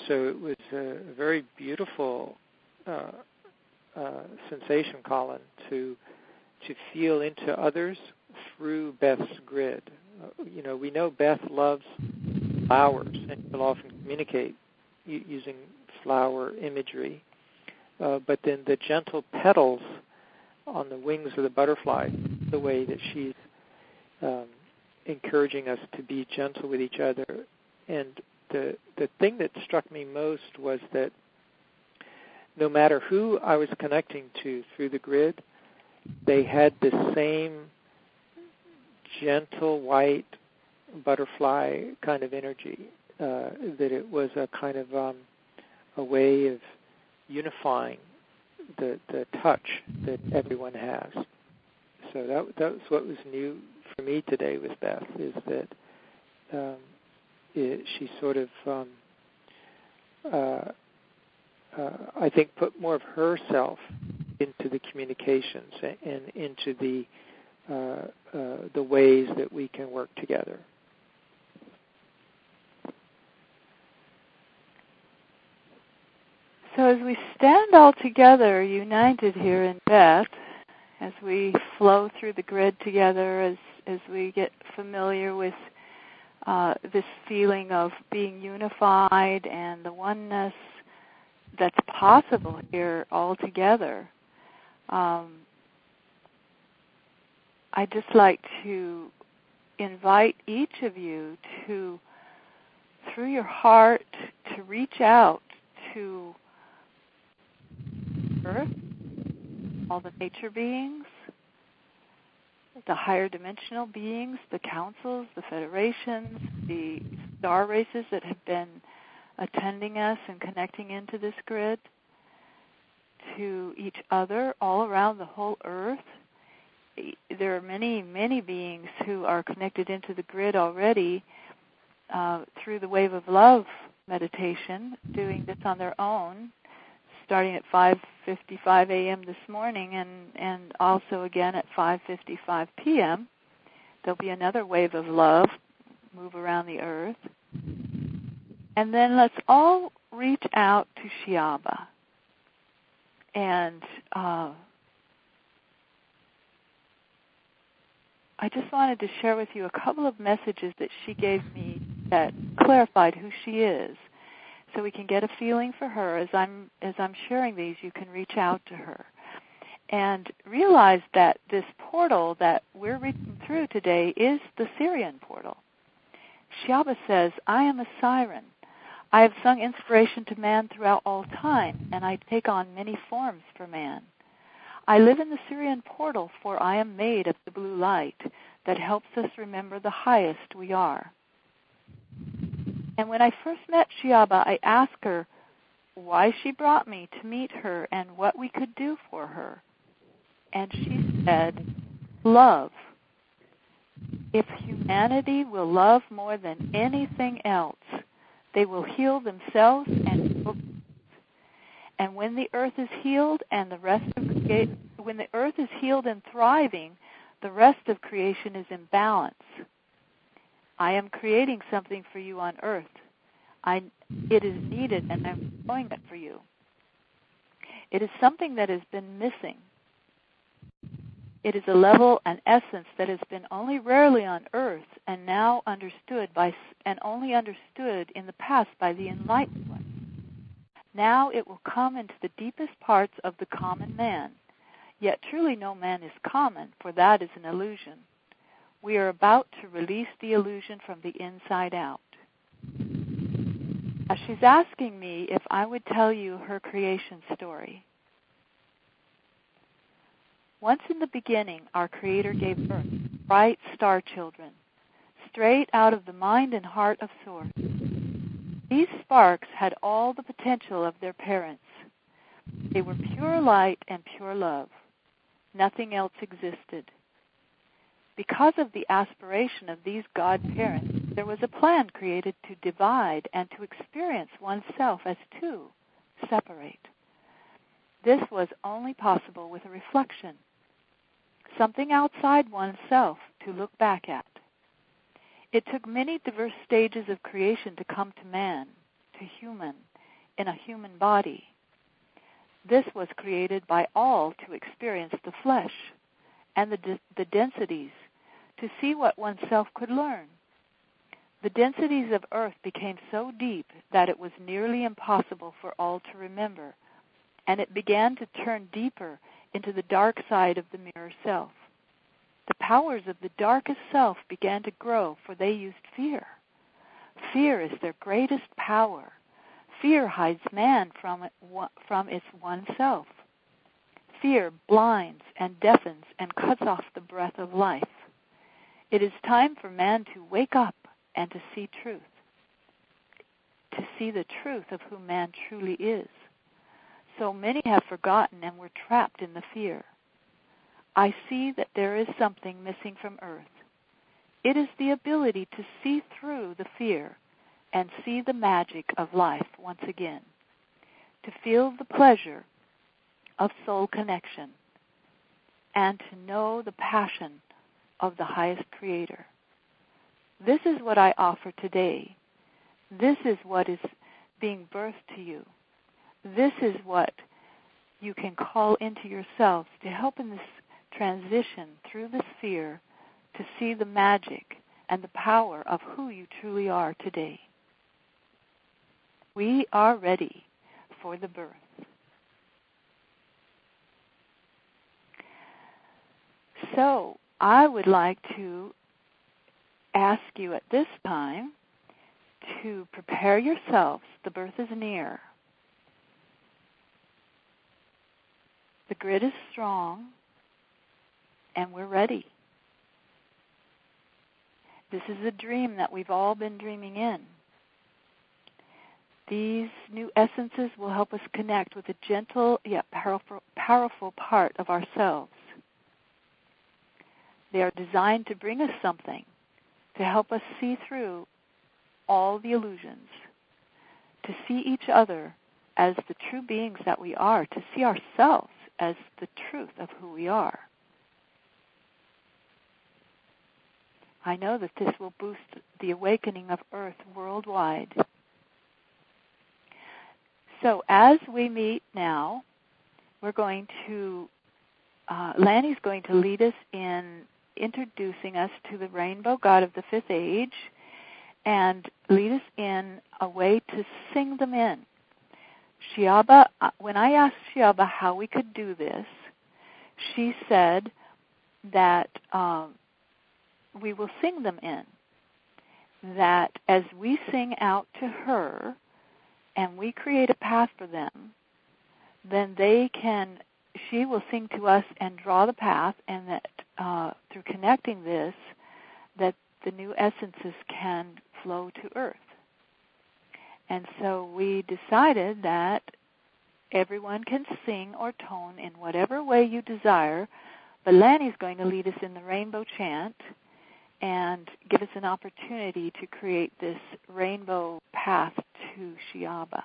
so it was a very beautiful uh, uh, sensation, Colin, to to feel into others through Beth's grid. Uh, you know, we know Beth loves flowers, and will often communicate u- using flower imagery. Uh, but then the gentle petals on the wings of the butterfly, the way that she's um, encouraging us to be gentle with each other. And the the thing that struck me most was that no matter who I was connecting to through the grid, they had the same gentle white butterfly kind of energy, uh, that it was a kind of um, a way of unifying the the touch that everyone has. So that that was what was new for me today with Beth, is that um, it, she sort of um, uh, uh, I think put more of herself into the communications and, and into the uh, uh, the ways that we can work together. So as we stand all together, united here in Beth, as we flow through the grid together, as as we get familiar with uh, this feeling of being unified and the oneness that's possible here all together, um, I'd just like to invite each of you to, through your heart, to reach out to Earth, all the nature beings, the higher dimensional beings, the councils, the federations, the star races that have been attending us and connecting into this grid, to each other all around the whole Earth. There are many, many beings who are connected into the grid already uh, through the Wave of Love meditation, doing this on their own, starting at five fifty-five a.m. this morning, and, and also again at five fifty-five p.m. There'll be another Wave of Love move around the Earth. And then let's all reach out to Shiaba. And uh, I just wanted to share with you a couple of messages that she gave me that clarified who she is, so we can get a feeling for her. As I'm as I'm sharing these, you can reach out to her and realize that this portal that we're reaching through today is the Sirian portal. Shiaba says, "I am a siren. I have sung inspiration to man throughout all time, and I take on many forms for man. I live in the Sirian portal, for I am made of the blue light that helps us remember the highest we are." And when I first met Shiaba, I asked her why she brought me to meet her and what we could do for her. And she said, "Love. If humanity will love more than anything else, they will heal themselves and heal. And when the earth is healed and the rest of crea- when the earth is healed and thriving, the rest of creation is in balance. I am creating something for you on earth. I, it is needed, and I'm doing it for you. It is something that has been missing. It is a level, an essence that has been only rarely on earth, and now understood by, and only understood in the past by the enlightened ones. Now it will come into the deepest parts of the common man. Yet truly no man is common, for that is an illusion. We are about to release the illusion from the inside out." Now she's asking me if I would tell you her creation story. Once in the beginning, our Creator gave Earth bright star children, straight out of the mind and heart of Source. These sparks had all the potential of their parents. They were pure light and pure love. Nothing else existed. Because of the aspiration of these God-parents, there was a plan created to divide and to experience oneself as two, separate. This was only possible with a reflection, something outside oneself to look back at. It took many diverse stages of creation to come to man, to human, in a human body. This was created by all to experience the flesh and the, the densities, to see what oneself could learn. The densities of earth became so deep that it was nearly impossible for all to remember, and it began to turn deeper into the dark side of the mirror self. The powers of the darkest self began to grow, for they used fear. Fear is their greatest power. Fear hides man from, it, from its one self. Fear blinds and deafens and cuts off the breath of life. It is time for man to wake up and to see truth, to see the truth of who man truly is. So many have forgotten and were trapped in the fear. I see that there is something missing from earth. It is the ability to see through the fear and see the magic of life once again, to feel the pleasure of soul connection, and to know the passion of the highest Creator. This is what I offer today. This is what is being birthed to you. This is what you can call into yourselves to help in this transition through the sphere to see the magic and the power of who you truly are today. We are ready for the birth. So, I would like to ask you at this time to prepare yourselves. The birth is near. The grid is strong, and we're ready. This is a dream that we've all been dreaming in. These new essences will help us connect with a gentle yet powerful, powerful part of ourselves. They are designed to bring us something, to help us see through all the illusions, to see each other as the true beings that we are, to see ourselves as the truth of who we are. I know that this will boost the awakening of Earth worldwide. So as we meet now, we're going to, uh, Lanny's going to lead us in introducing us to the rainbow god of the fifth age and lead us in a way to sing them in. Shiaba, when I asked Shiaba how we could do this, she said that um, we will sing them in. That as we sing out to her and we create a path for them, then they can, she will sing to us and draw the path, and that uh, through connecting this, that the new essences can flow to Earth. And so we decided that everyone can sing or tone in whatever way you desire, but Lanny's going to lead us in the rainbow chant and give us an opportunity to create this rainbow path to Shiaba.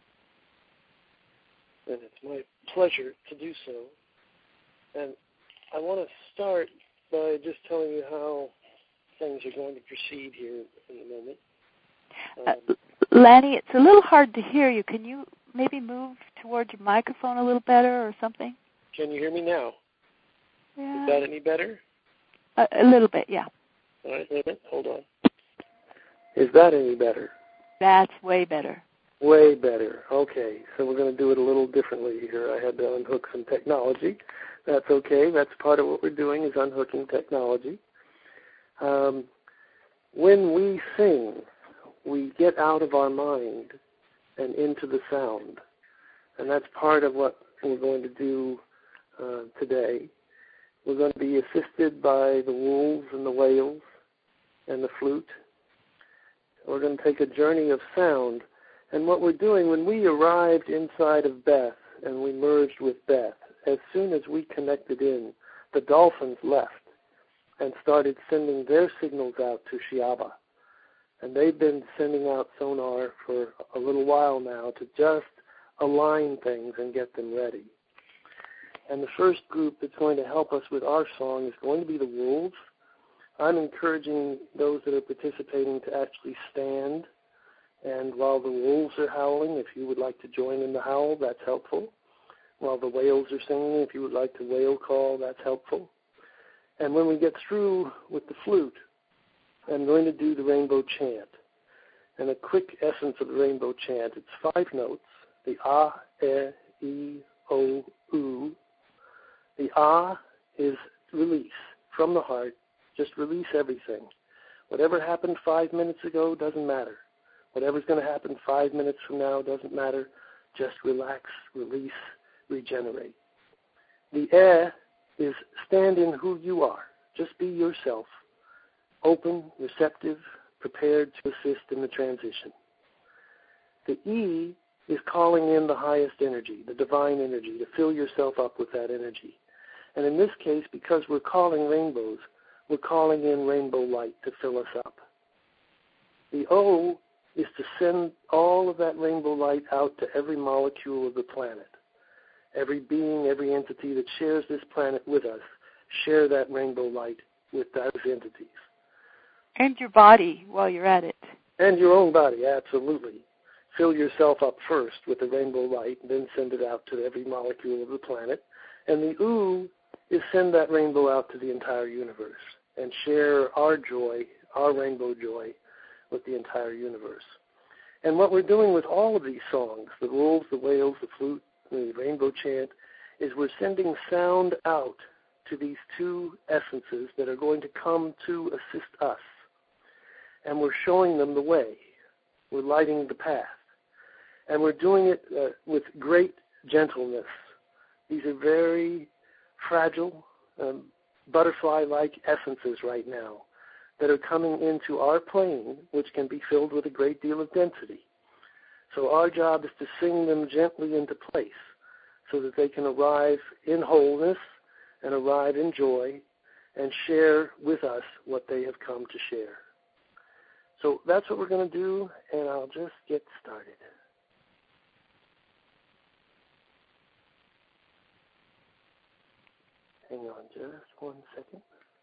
And it's my pleasure to do so. And I want to start by just telling you how things are going to proceed here in a moment. Um, uh, Lanny, it's a little hard to hear you. Can you maybe move towards your microphone a little better or something? Can you hear me now? Yeah. Is that any better? A, a little bit, yeah. All right, wait a minute. Hold on. Is that any better? That's way better. Way better. Okay, so we're going to do it a little differently here. I had to unhook some technology. That's okay. That's part of what we're doing is unhooking technology. Um, when we sing, we get out of our mind and into the sound. And that's part of what we're going to do uh, today. We're going to be assisted by the wolves and the whales and the flute. We're going to take a journey of sound. And what we're doing, when we arrived inside of Beth and we merged with Beth, as soon as we connected in, the dolphins left and started sending their signals out to Shiaba. And they've been sending out sonar for a little while now to just align things and get them ready. And the first group that's going to help us with our song is going to be the wolves. I'm encouraging those that are participating to actually stand And while the wolves are howling, if you would like to join in the howl, that's helpful. While the whales are singing, if you would like to whale call, that's helpful. And when we get through with the flute, I'm going to do the rainbow chant. And a quick essence of the rainbow chant, it's five notes, the ah, eh, e, o, u. The ah is release from the heart. Just release everything. Whatever happened five minutes ago doesn't matter. Whatever's going to happen five minutes from now doesn't matter. Just relax, release, regenerate. The eh is stand in who you are. Just be yourself. Open, receptive, prepared to assist in the transition. The E is calling in the highest energy, the divine energy, to fill yourself up with that energy. And in this case, because we're calling rainbows, we're calling in rainbow light to fill us up. The O is to send all of that rainbow light out to every molecule of the planet. Every being, every entity that shares this planet with us, share that rainbow light with those entities. And your body while you're at it. And your own body, absolutely. Fill yourself up first with the rainbow light, and then send it out to every molecule of the planet. And the U is send that rainbow out to the entire universe and share our joy, our rainbow joy, with the entire universe. And what we're doing with all of these songs, the wolves, the whales, the flute, the rainbow chant, is we're sending sound out to these two essences that are going to come to assist us. And we're showing them the way. We're lighting the path. And we're doing it uh, with great gentleness. These are very fragile, um, butterfly-like essences right now that are coming into our plane, which can be filled with a great deal of density. So our job is to sing them gently into place so that they can arrive in wholeness and arrive in joy and share with us what they have come to share. So that's what we're going to do, and I'll just get started. Hang on just one second.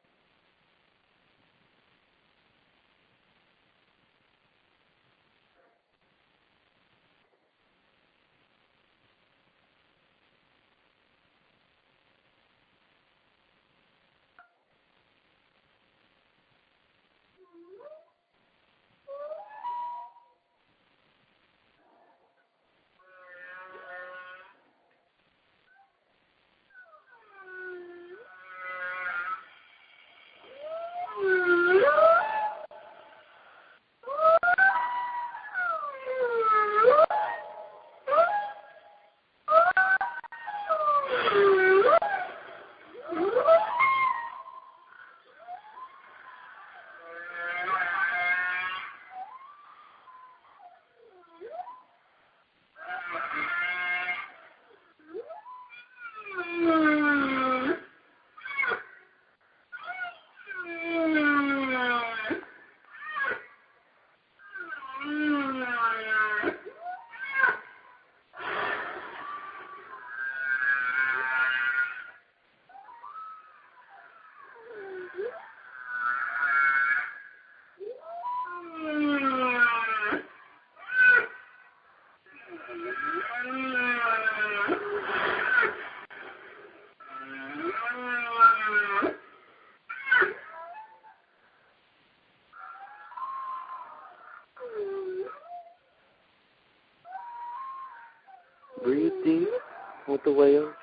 Breathe deep with the whales.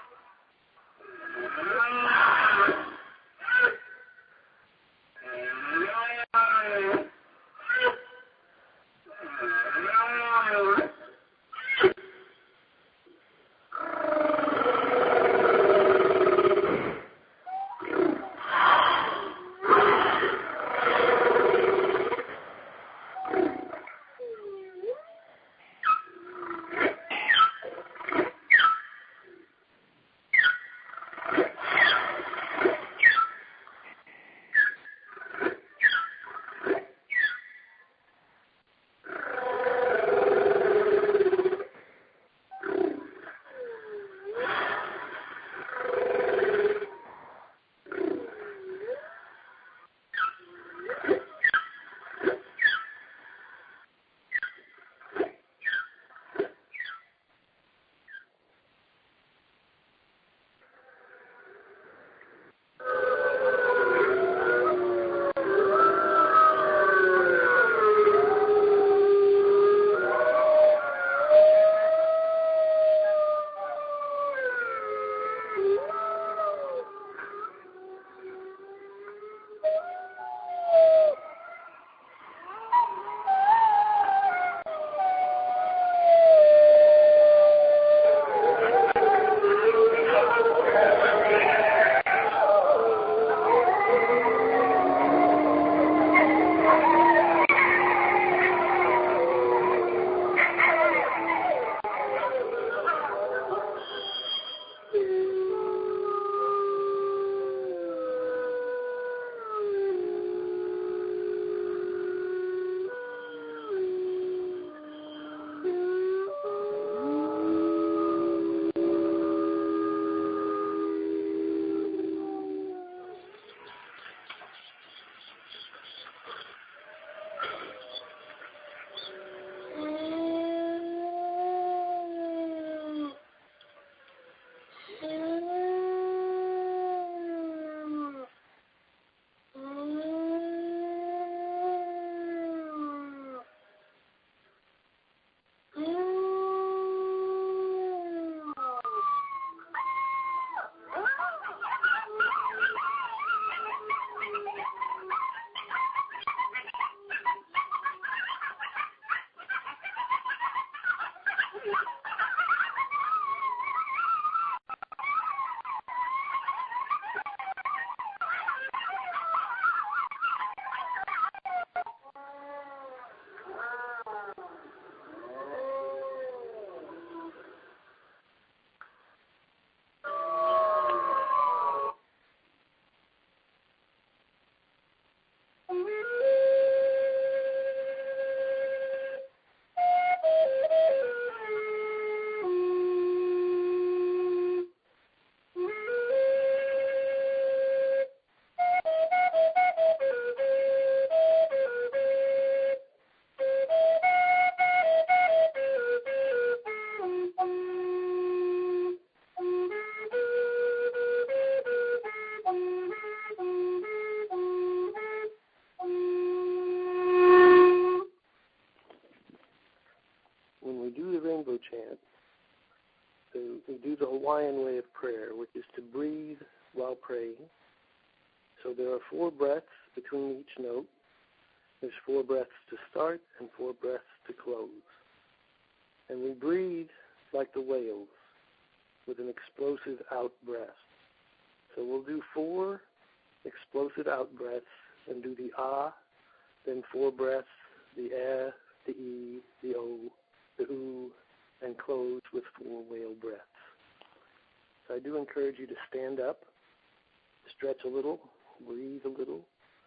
Hawaiian way of prayer, which is to breathe while praying. So there are four breaths between each note. There's four breaths to start and four breaths to close. And we breathe like the whales with an explosive out breath. So we'll do four explosive out breaths and do the ah, then four breaths, the eh, the e, the o, the oo, and close with four whale breaths. So I do encourage you to stand up, stretch a little, breathe a little.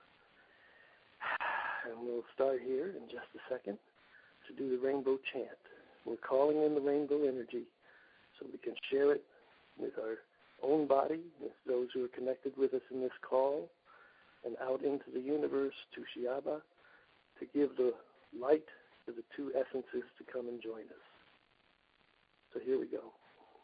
And we'll start here in just a second to do the rainbow chant. We're calling in the rainbow energy so we can share it with our own body, with those who are connected with us in this call, and out into the universe to Shiaba to give the light to the two essences to come and join us. So here we go.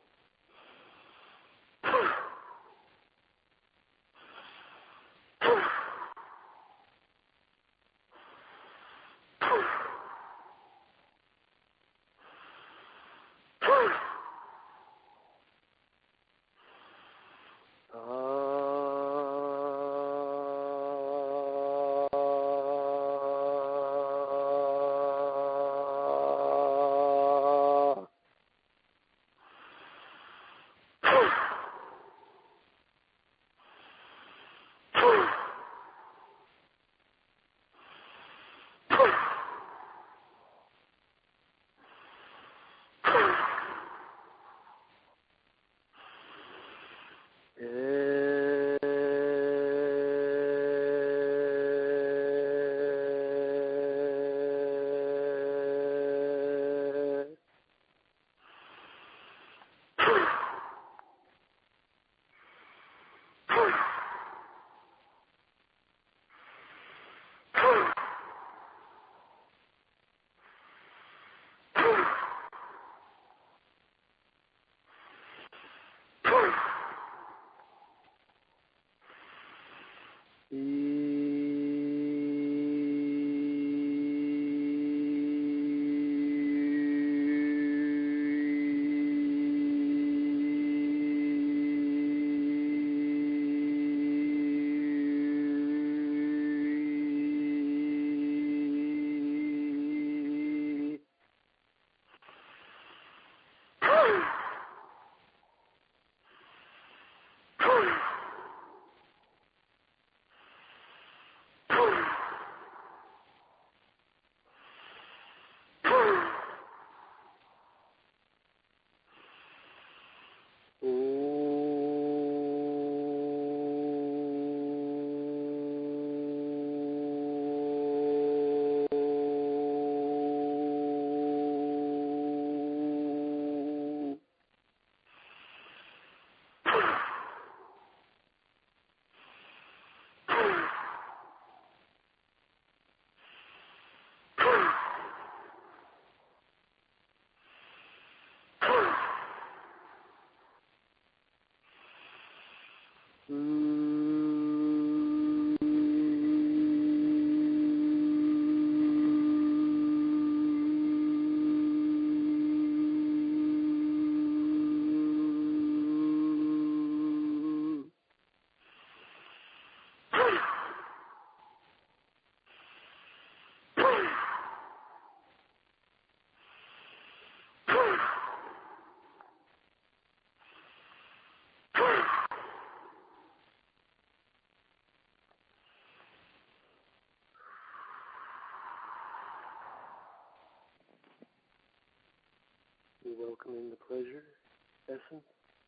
We welcome in the pleasure essence.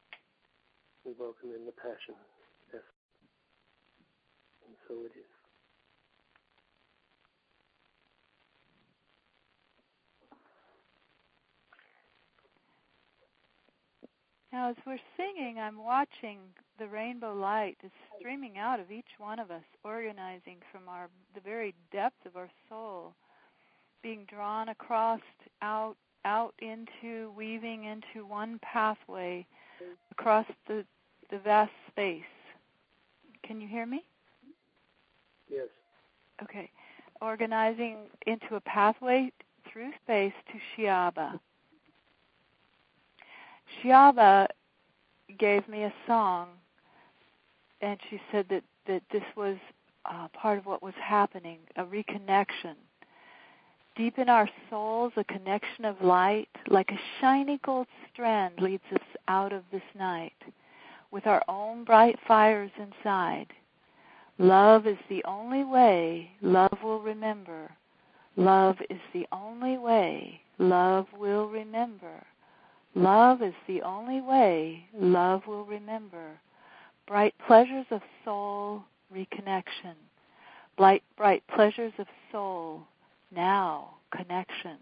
We welcome in the passion essence. And so it is. Now, as we're singing, I'm watching the rainbow light is streaming out of each one of us, organizing from our the very depth of our soul, being drawn across, out, out into, weaving into one pathway across the, the vast space. Can you hear me? Yes. Okay. Organizing into a pathway through space to Shiaba. Shiaba gave me a song, and she said that, that this was uh, part of what was happening, a reconnection. Deep in our souls, a connection of light, like a shiny gold strand, leads us out of this night, with our own bright fires inside. Love is the only way love will remember. Love is the only way love will remember. Love is the only way love will remember. Bright pleasures of soul, reconnection. Bright, bright pleasures of soul, now, connection.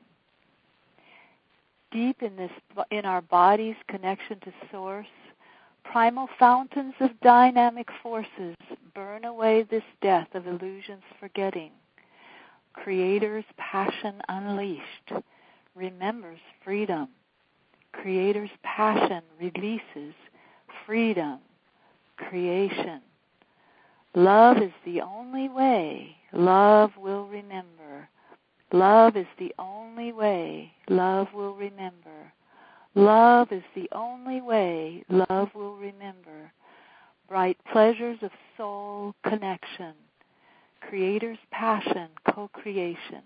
Deep in this, in our body's connection to Source, primal fountains of dynamic forces burn away this death of illusions forgetting. Creator's passion unleashed remembers freedom. Creator's passion releases freedom, creation. Love is the only way love will remember. Love is the only way love will remember. Love is the only way love will remember. Bright pleasures of soul connection. Creator's passion, co-creation.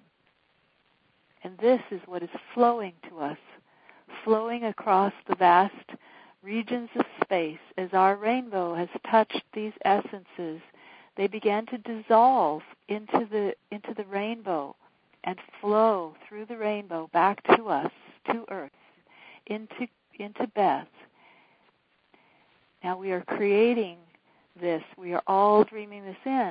And this is what is flowing to us, flowing across the vast regions of space. As our rainbow has touched these essences, they began to dissolve into the into the rainbow and flow through the rainbow back to us, to Earth, into into Beth. Now we are creating this. We are all dreaming this in.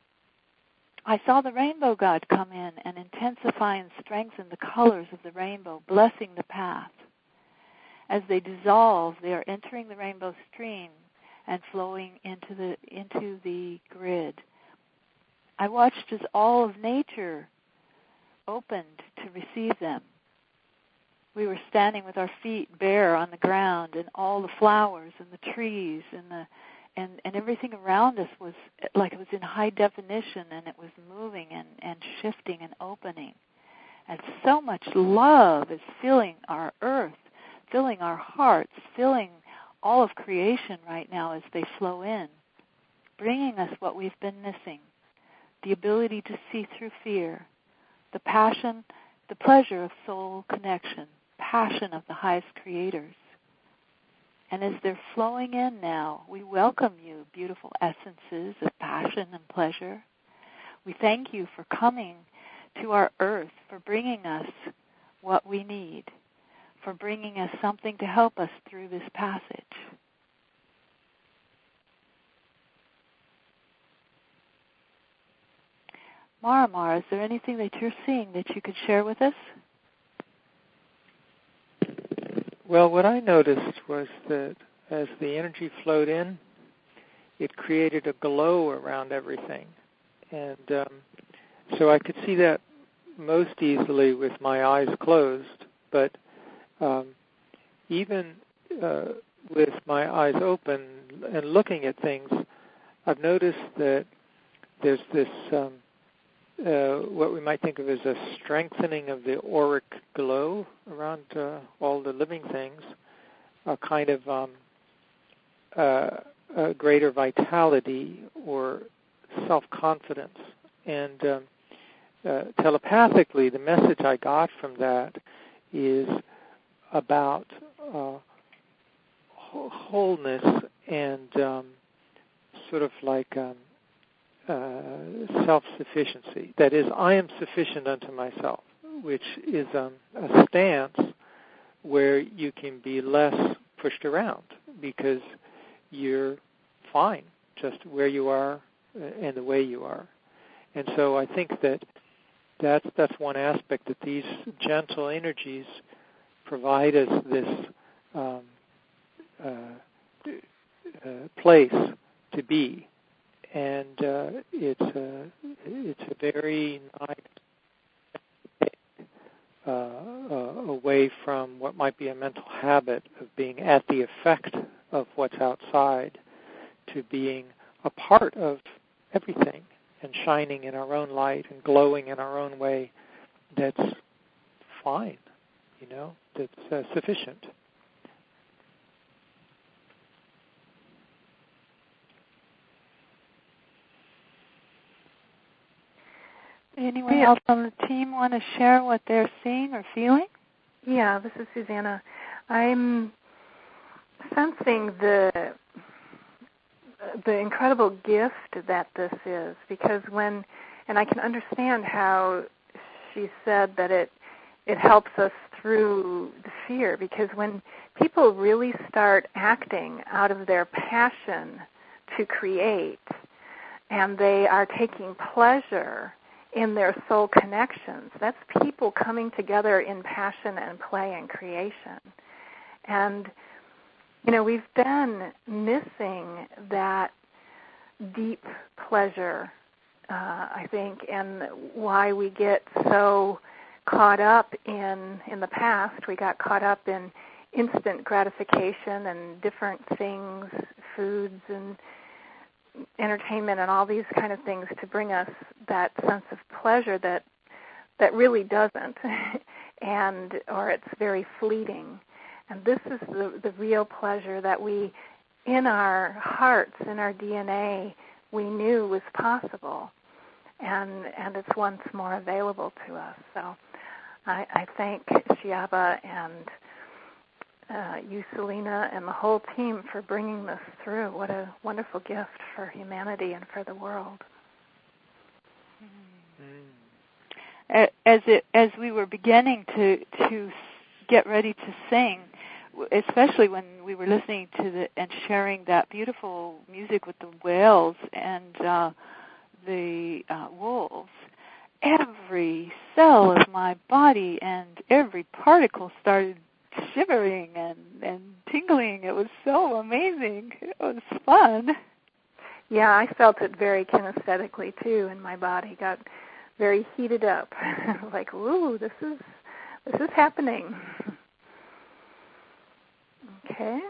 I saw the rainbow God come in and intensify and strengthen the colors of the rainbow, blessing the path. As they dissolve, they are entering the rainbow stream and flowing into the into the grid. I watched as all of nature opened to receive them. We were standing with our feet bare on the ground, and all the flowers and the trees and the and, and everything around us was like it was in high definition, and it was moving and, and shifting and opening. And so much love is filling our earth, filling our hearts, filling all of creation right now as they flow in, bringing us what we've been missing, the ability to see through fear, the passion, the pleasure of soul connection, passion of the highest creators. And as they're flowing in now, we welcome you, beautiful essences of passion and pleasure. We thank you for coming to our earth, for bringing us what we need, for bringing us something to help us through this passage. Marimar, is there anything that you're seeing that you could share with us? Well, what I noticed was that as the energy flowed in, it created a glow around everything. And um, so I could see that most easily with my eyes closed, but um, even uh, with my eyes open and looking at things, I've noticed that there's this um, Uh, what we might think of as a strengthening of the auric glow around uh, all the living things, a kind of um, uh, a greater vitality or self-confidence. And um, uh, telepathically, the message I got from that is about uh, wholeness and um, sort of like um, Uh, self-sufficiency. That is, I am sufficient unto myself, which is um, a stance where you can be less pushed around because you're fine just where you are and the way you are. And so I think that that's, that's one aspect, that these gentle energies provide us this um, uh, uh, place to be. And uh, it's a it's a very nice uh, uh, away from what might be a mental habit of being at the effect of what's outside to being a part of everything and shining in our own light and glowing in our own way. That's fine, you know. That's uh, sufficient. Anyone Yeah. else on the team want to share what they're seeing or feeling? Yeah, this is Susanna. I'm sensing the the incredible gift that this is, because when, and I can understand how she said that it it helps us through the fear, because when people really start acting out of their passion to create, and they are taking pleasure in their soul connections, that's people coming together in passion and play and creation. And you know, we've been missing that deep pleasure, uh, I think, and why we get so caught up in, in the past, we got caught up in instant gratification and different things, foods and entertainment and all these kind of things to bring us that sense of pleasure that that really doesn't, and or it's very fleeting. And this is the, the real pleasure that we, in our hearts, in our D N A, we knew was possible. And and it's once more available to us. So I, I thank Shiaba and uh, you, Selena, and the whole team for bringing this through. What a wonderful gift for humanity and for the world. As it, as we were beginning to to get ready to sing, especially when we were listening to the and sharing that beautiful music with the whales and uh, the uh, wolves, every cell of my body and every particle started shivering and, and tingling. It was so amazing. It was fun. Yeah, I felt it very kinesthetically too, and my body got very heated up. Like, ooh, this is this is happening. Okay.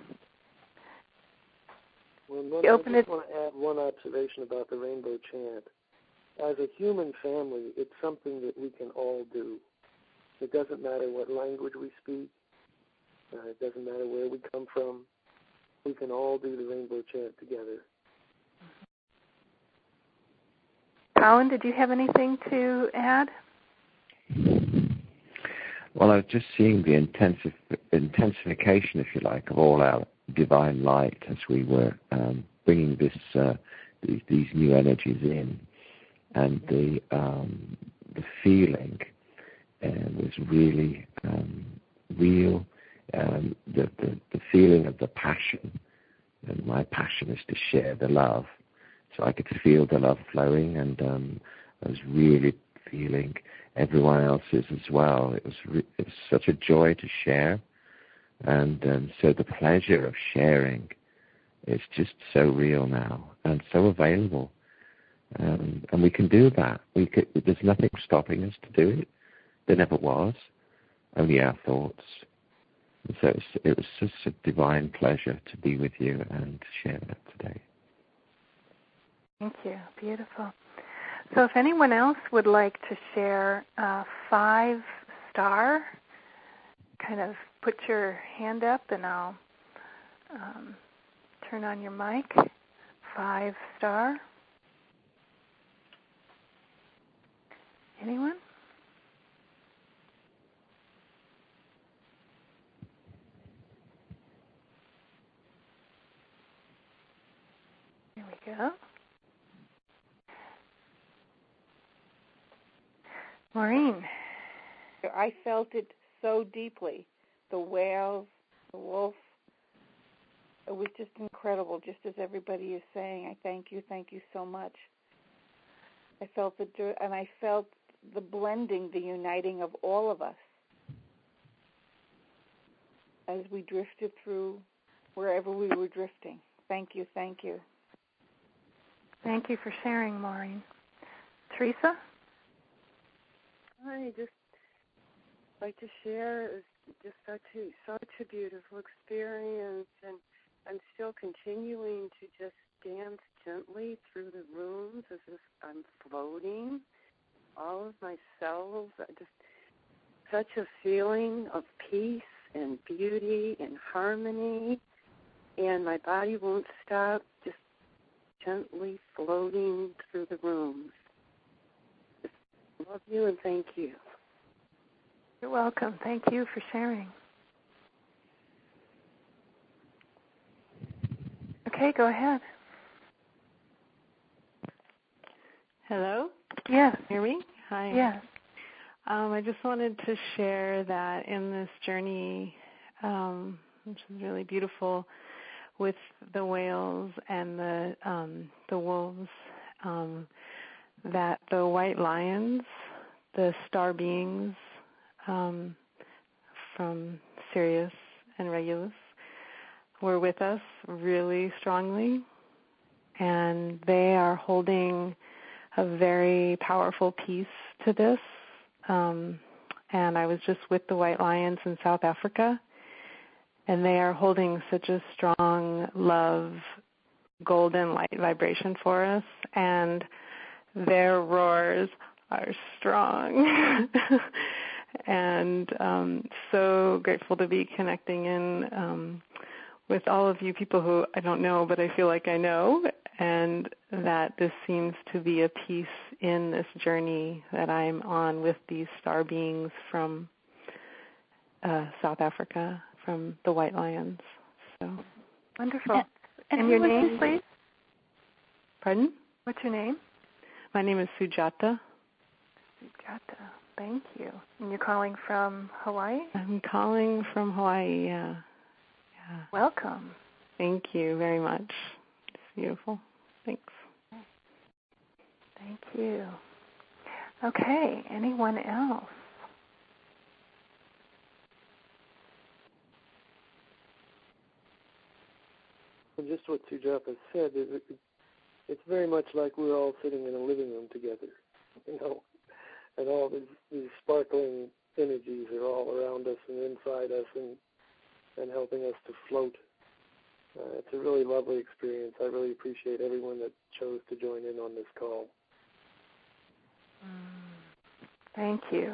Well, one, You I open just it. want to add one observation about the rainbow chant. As a human family, it's something that we can all do. It doesn't matter what language we speak. Uh, it doesn't matter where we come from. We can all do the rainbow chant together. Colin, did you have anything to add? Well, I was just seeing the intensive, intensification, if you like, of all our divine light as we were um, bringing this uh, these, these new energies in, and the um, the feeling uh, was really um, real. Um, the, the the feeling of the passion, and my passion is to share the love, so I could feel the love flowing, and um, I was really feeling everyone else's as well. It was re- it was such a joy to share, and um, so the pleasure of sharing is just so real now and so available, um, and we can do that. We could, there's nothing stopping us to do it. There never was, only our thoughts. And so it was, it was just a divine pleasure to be with you and share that today. Thank you. Beautiful. So if anyone else would like to share a five star, kind of put your hand up and I'll um, turn on your mic. Five star. Anyone? There we go. Maureen. I felt it so deeply. The whales, the wolf. It was just incredible, just as everybody is saying. I thank you, thank you so much. I felt the and I felt the blending, the uniting of all of us as we drifted through wherever we were drifting. Thank you, thank you. Thank you for sharing, Maureen. Teresa? I just like to share. It was just such a, such a beautiful experience, and I'm still continuing to just dance gently through the rooms as if I'm floating. All of my cells, just such a feeling of peace and beauty and harmony, and my body won't stop, just gently floating through the rooms. Just love you and thank you. You're welcome. Thank you for sharing. Okay, go ahead. Hello? Yes. Hear me? Hi. Yes. Um, I just wanted to share that in this journey, um, which is really beautiful, with the whales and the um, the wolves, um, that the white lions, the star beings um, from Sirius and Regulus, were with us really strongly, and they are holding a very powerful piece to this. Um, and I was just with the White Lions in South Africa, and they are holding such a strong love, golden light vibration for us, and their roars are strong. And um, so grateful to be connecting in um, with all of you people who I don't know, but I feel like I know, and that this seems to be a piece in this journey that I'm on with these star beings from uh, South Africa, from the White Lions. So wonderful. And, and, and your name, this? please? Pardon? What's your name? My name is Sujata. Sujata. Thank you. And you're calling from Hawaii? I'm calling from Hawaii, yeah. yeah. Welcome. Thank you very much. It's beautiful. Thanks. Thank you. Okay, anyone else? Well, just what Sujata said, it, it, it's very much like we're all sitting in a living room together, you know, and all these, these sparkling energies are all around us and inside us and, and helping us to float. Uh, it's a really lovely experience. I really appreciate everyone that chose to join in on this call. Thank you.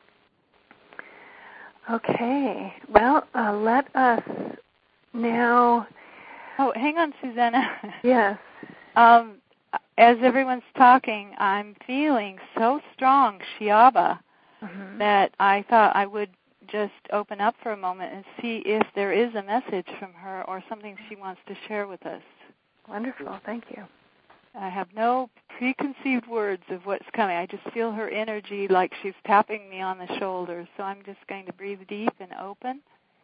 Okay. Well, uh, let us now... Oh, hang on, Susanna. Yes. um, as everyone's talking, I'm feeling so strong, Shiaba, mm-hmm. that I thought I would just open up for a moment and see if there is a message from her or something she wants to share with us. Wonderful. Thank you. I have no preconceived words of what's coming. I just feel her energy like she's tapping me on the shoulder. So I'm just going to breathe deep and open.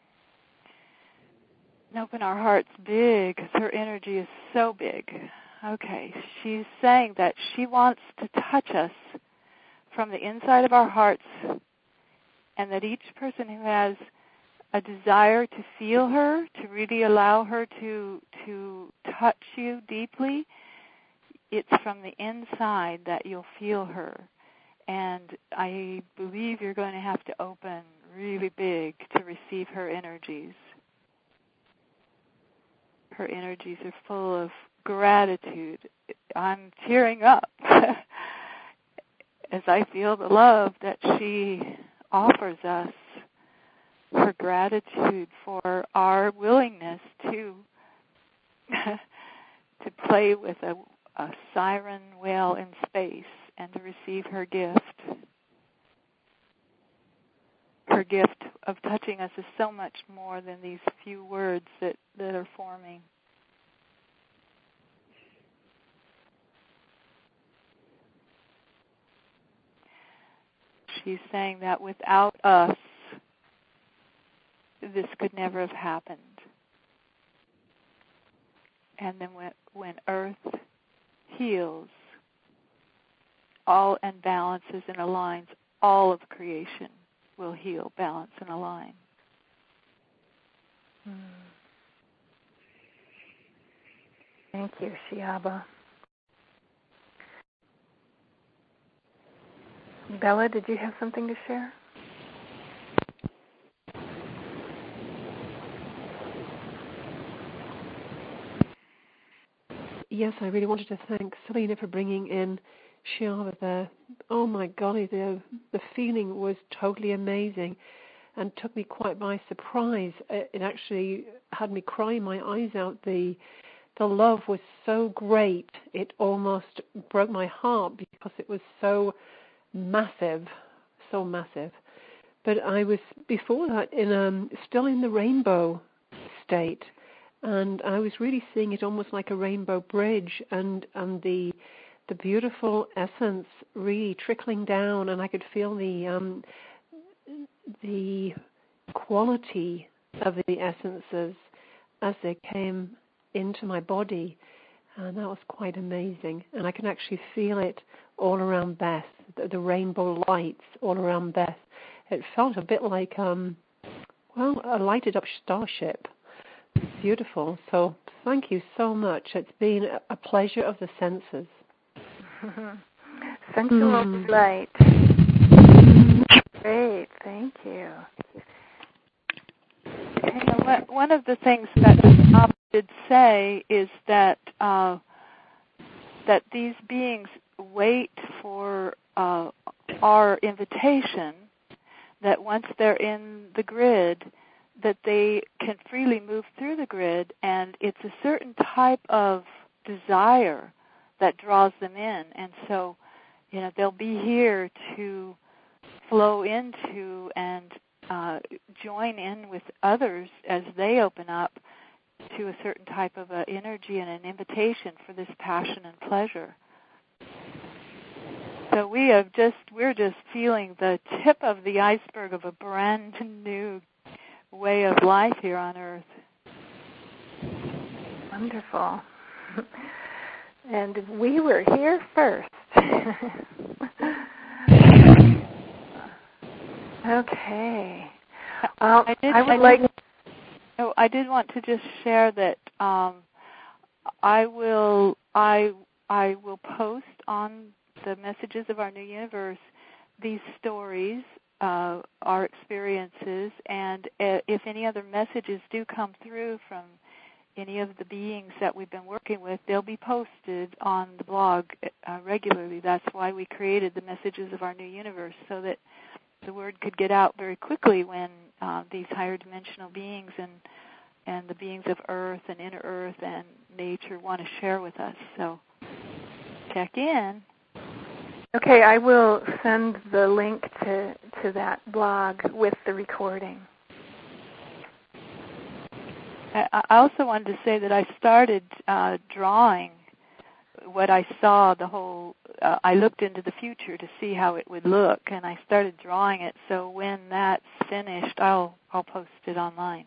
And open our hearts big, because her energy is so big. Okay, she's saying that she wants to touch us from the inside of our hearts, and that each person who has a desire to feel her, to really allow her to to touch you deeply, it's from the inside that you'll feel her. And I believe you're going to have to open really big to receive her energies. Her energies are full of gratitude. I'm tearing up as I feel the love that she offers us, her gratitude for our willingness to to play with a, a siren whale in space and to receive her gift. Her gift of touching us is so much more than these few words that, that are forming. She's saying that without us, this could never have happened. And then when, when Earth heals, all and balances and aligns, all of creation will heal, balance, and align. Mm. Thank you, Shiaba. Bella, did you have something to share? Yes, I really wanted to thank Selena for bringing in Shiaba there. Oh my golly, the the feeling was totally amazing and took me quite by surprise. It, it actually had me crying my eyes out. The the love was so great, it almost broke my heart because it was so massive, so massive. But I was before that in um still in the rainbow state, and I was really seeing it almost like a rainbow bridge, and and the the beautiful essence really trickling down, and I could feel the um the quality of the essences as they came into my body, and that was quite amazing. And I can actually feel it all around Beth, the, the rainbow lights all around Beth. It felt a bit like, um, well, a lighted up starship. Beautiful. So thank you so much. It's been a pleasure of the senses. Sensual mm. light. Great. Thank you. And one of the things that Bob did say is that uh, that these beings wait for uh, our invitation, that once they're in the grid, that they can freely move through the grid, and it's a certain type of desire that draws them in. And so, you know, they'll be here to flow into and uh, join in with others as they open up to a certain type of uh, energy and an invitation for this passion and pleasure. So we have just, we're just feeling the tip of the iceberg of a brand new way of life here on Earth. Wonderful. And we were here first. Okay. Well, I, did, I would I like... Did, oh, I did want to just share that um, I will I I will post on the Messages of Our New Universe these stories, uh, our experiences, and uh, if any other messages do come through from any of the beings that we've been working with, they'll be posted on the blog uh, regularly. That's why we created the Messages of Our New Universe, so that the word could get out very quickly when uh, these higher dimensional beings and and the beings of Earth and Inner Earth and nature want to share with us. So check in. Okay, I will send the link to, to that blog with the recording. I also wanted to say that I started uh, drawing what I saw, the whole, uh, I looked into the future to see how it would look, and I started drawing it, so when that's finished, I'll I'll post it online.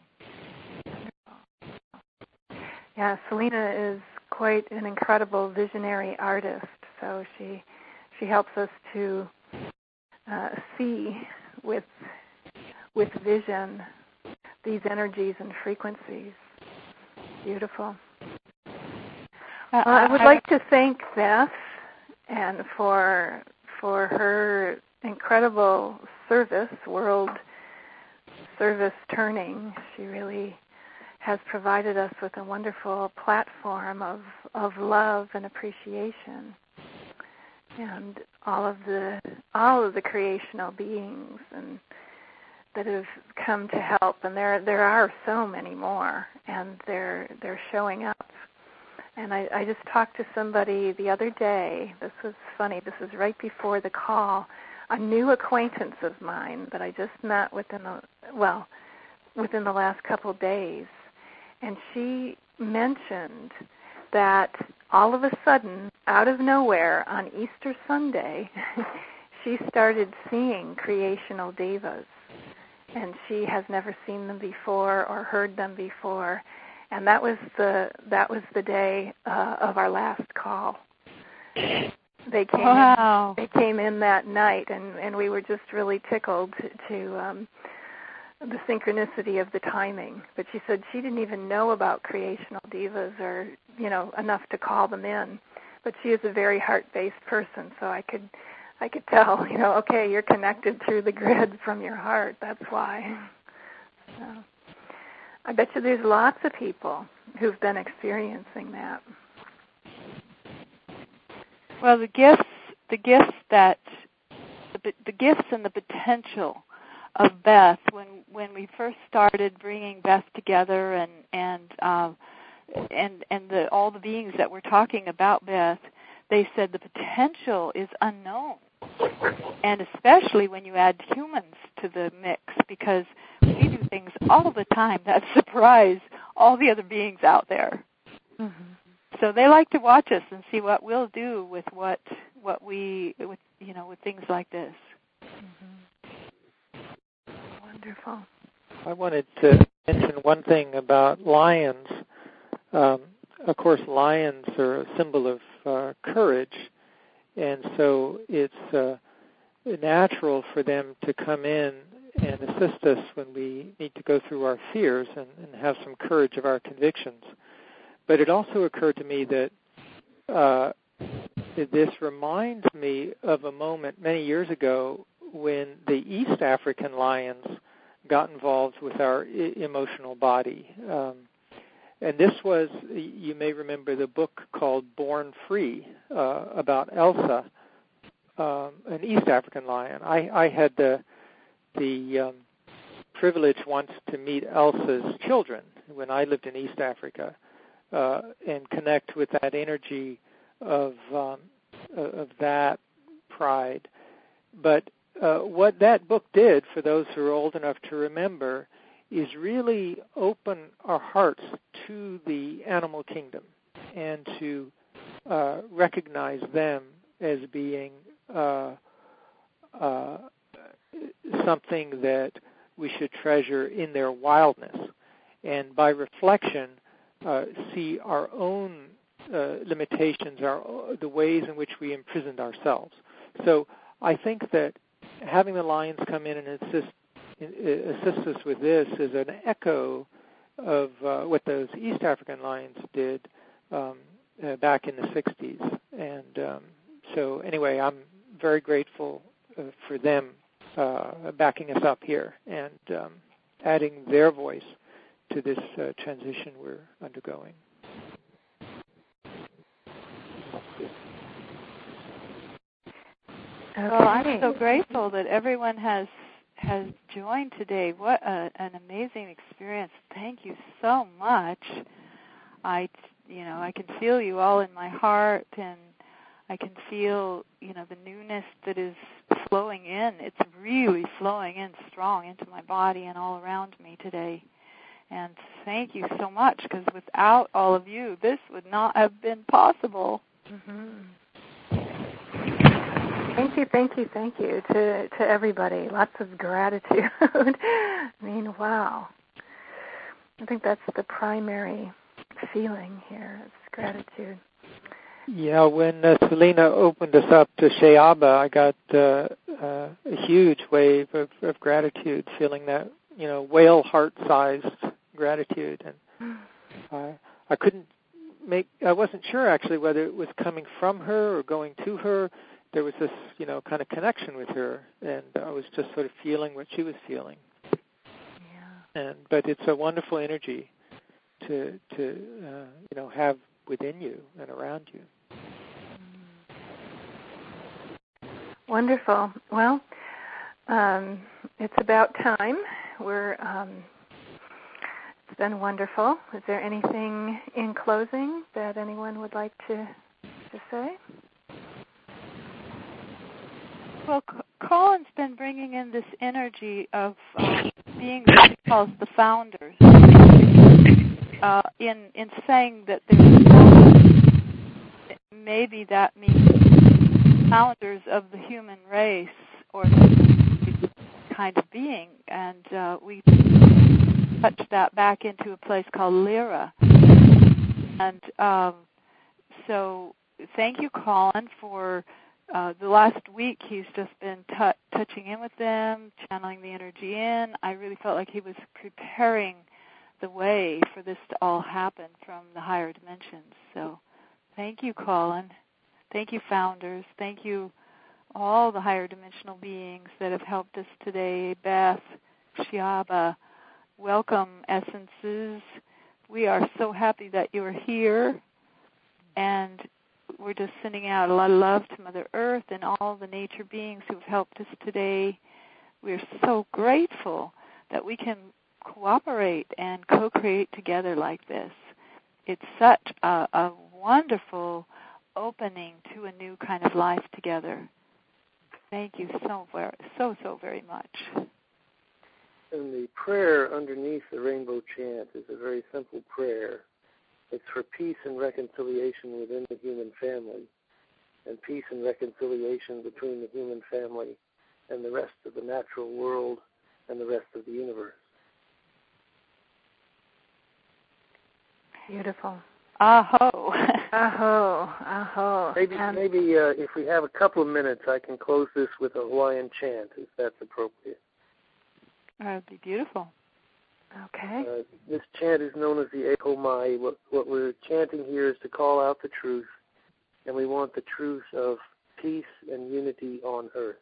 Yeah, Selena is quite an incredible visionary artist, so she she helps us to uh, see with with vision these energies and frequencies. Beautiful. Uh, I would like to thank Beth and for for her incredible service, world service turning. She really has provided us with a wonderful platform of, of love and appreciation, and all of the all of the creational beings and that have come to help. And there there are so many more, and they're they're showing up. And I, I just talked to somebody the other day. This was funny. This was right before the call. A new acquaintance of mine that I just met within the, well, within the last couple of days. And she mentioned that all of a sudden, out of nowhere, on Easter Sunday, she started seeing creational devas. And she has never seen them before or heard them before. And that was the that was the day uh, of our last call. They came wow. in, they came in that night, and, and we were just really tickled to, to um, the synchronicity of the timing. But she said she didn't even know about creational divas, or you know, enough to call them in. But she is a very heart-based person, so I could I could tell, you know, okay, you're connected through the grid from your heart. That's why. So. I bet you there's lots of people who've been experiencing that. Well, the gifts, the gifts that, the, the gifts and the potential of Beth. When when we first started bringing Beth together, and and um, and and the all the beings that were talking about Beth, they said the potential is unknown. And especially when you add humans to the mix, because we do things all the time that surprise all the other beings out there. Mm-hmm. So they like to watch us and see what we'll do with what what we with you know with things like this. Mm-hmm. Wonderful. I wanted to mention one thing about lions. Um, of course, lions are a symbol of uh, courage, and so it's uh, natural for them to come in and assist us when we need to go through our fears and, and have some courage of our convictions. But it also occurred to me that uh, this reminds me of a moment many years ago when the East African lions got involved with our I- emotional body. Um, and this was, you may remember the book called Born Free uh, about Elsa, um, an East African lion. I, I had the, the um, privilege once to meet Elsa's children when I lived in East Africa. Uh, and connect with that energy of um, of that pride. But uh, what that book did, for those who are old enough to remember, is really open our hearts to the animal kingdom and to uh, recognize them as being uh, uh, something that we should treasure in their wildness. And by reflection, Uh, see our own uh, limitations, our the ways in which we imprisoned ourselves. So I think that having the lions come in and assist assist us with this is an echo of uh, what those East African lions did um, uh, back in the sixties. And um, so anyway, I'm very grateful uh, for them uh, backing us up here and um, adding their voice to this uh, transition we're undergoing. Okay. Well, I'm so grateful that everyone has has joined today. What a, an amazing experience! Thank you so much. I, you know, I can feel you all in my heart, and I can feel, you know, the newness that is flowing in. It's really flowing in strong into my body and all around me today. And thank you so much, because without all of you, this would not have been possible. Mm-hmm. Thank you, thank you, thank you to, to everybody. Lots of gratitude. I mean, wow. I think that's the primary feeling here, is gratitude. Yeah, when uh, Selena opened us up to Shayaba, I got uh, uh, a huge wave of, of gratitude, feeling that, you know, whale heart-sized gratitude. And uh, I couldn't make, I wasn't sure actually whether it was coming from her or going to her. There was this, you know, kind of connection with her, and I was just sort of feeling what she was feeling. Yeah. And but it's a wonderful energy to to uh, you know have within you and around you. Wonderful. Well, um, it's about time. We're um, it's been wonderful. Is there anything in closing that anyone would like to to say? Well, Colin's been bringing in this energy of uh, being what he calls the founders, uh, in in saying that there's maybe that means founders of the human race or kind of being, and uh, we touched that back into a place called Lyra. And um, so, thank you, Colin, for. Uh, the last week, he's just been t- touching in with them, channeling the energy in. I really felt like he was preparing the way for this to all happen from the higher dimensions. So thank you, Colin. Thank you, founders. Thank you, all the higher dimensional beings that have helped us today. Beth, Shiaba, welcome, Essences. We are so happy that you're here. And we're just sending out a lot of love to Mother Earth and all the nature beings who've helped us today. We're so grateful that we can cooperate and co-create together like this. It's such a, a wonderful opening to a new kind of life together. Thank you so very, so, so very much. And the prayer underneath the rainbow chant is a very simple prayer. It's for peace and reconciliation within the human family, and peace and reconciliation between the human family and the rest of the natural world and the rest of the universe. Beautiful. Aho. Aho. Aho. Maybe, um, maybe uh, if we have a couple of minutes, I can close this with a Hawaiian chant, if that's appropriate. That would be beautiful. Okay. Uh, this chant is known as the Eho Mai. What, what we're chanting here is to call out the truth, and we want the truth of peace and unity on earth.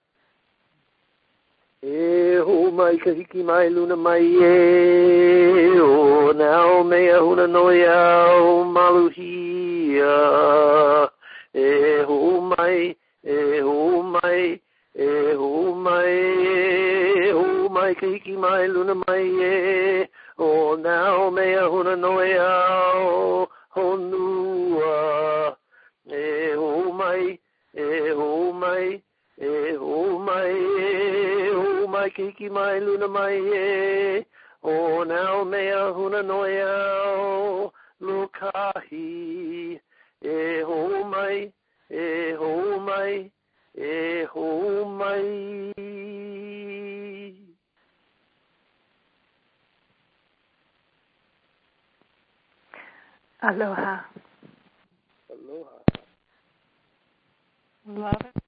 Eho mai kahiki mai luna mai e o nao mea huna noia o maluhia. Eho mai, eho mai, eho mai, eho mai kahiki mai luna mai e o nao mea huna noia o honua. Eho mai, eho mai, eho mai, eho mai kahiki mai luna mai e o nao mea huna noia o lokahi. Eho mai, eho mai, eho mai. Aloha. Aloha. Love it.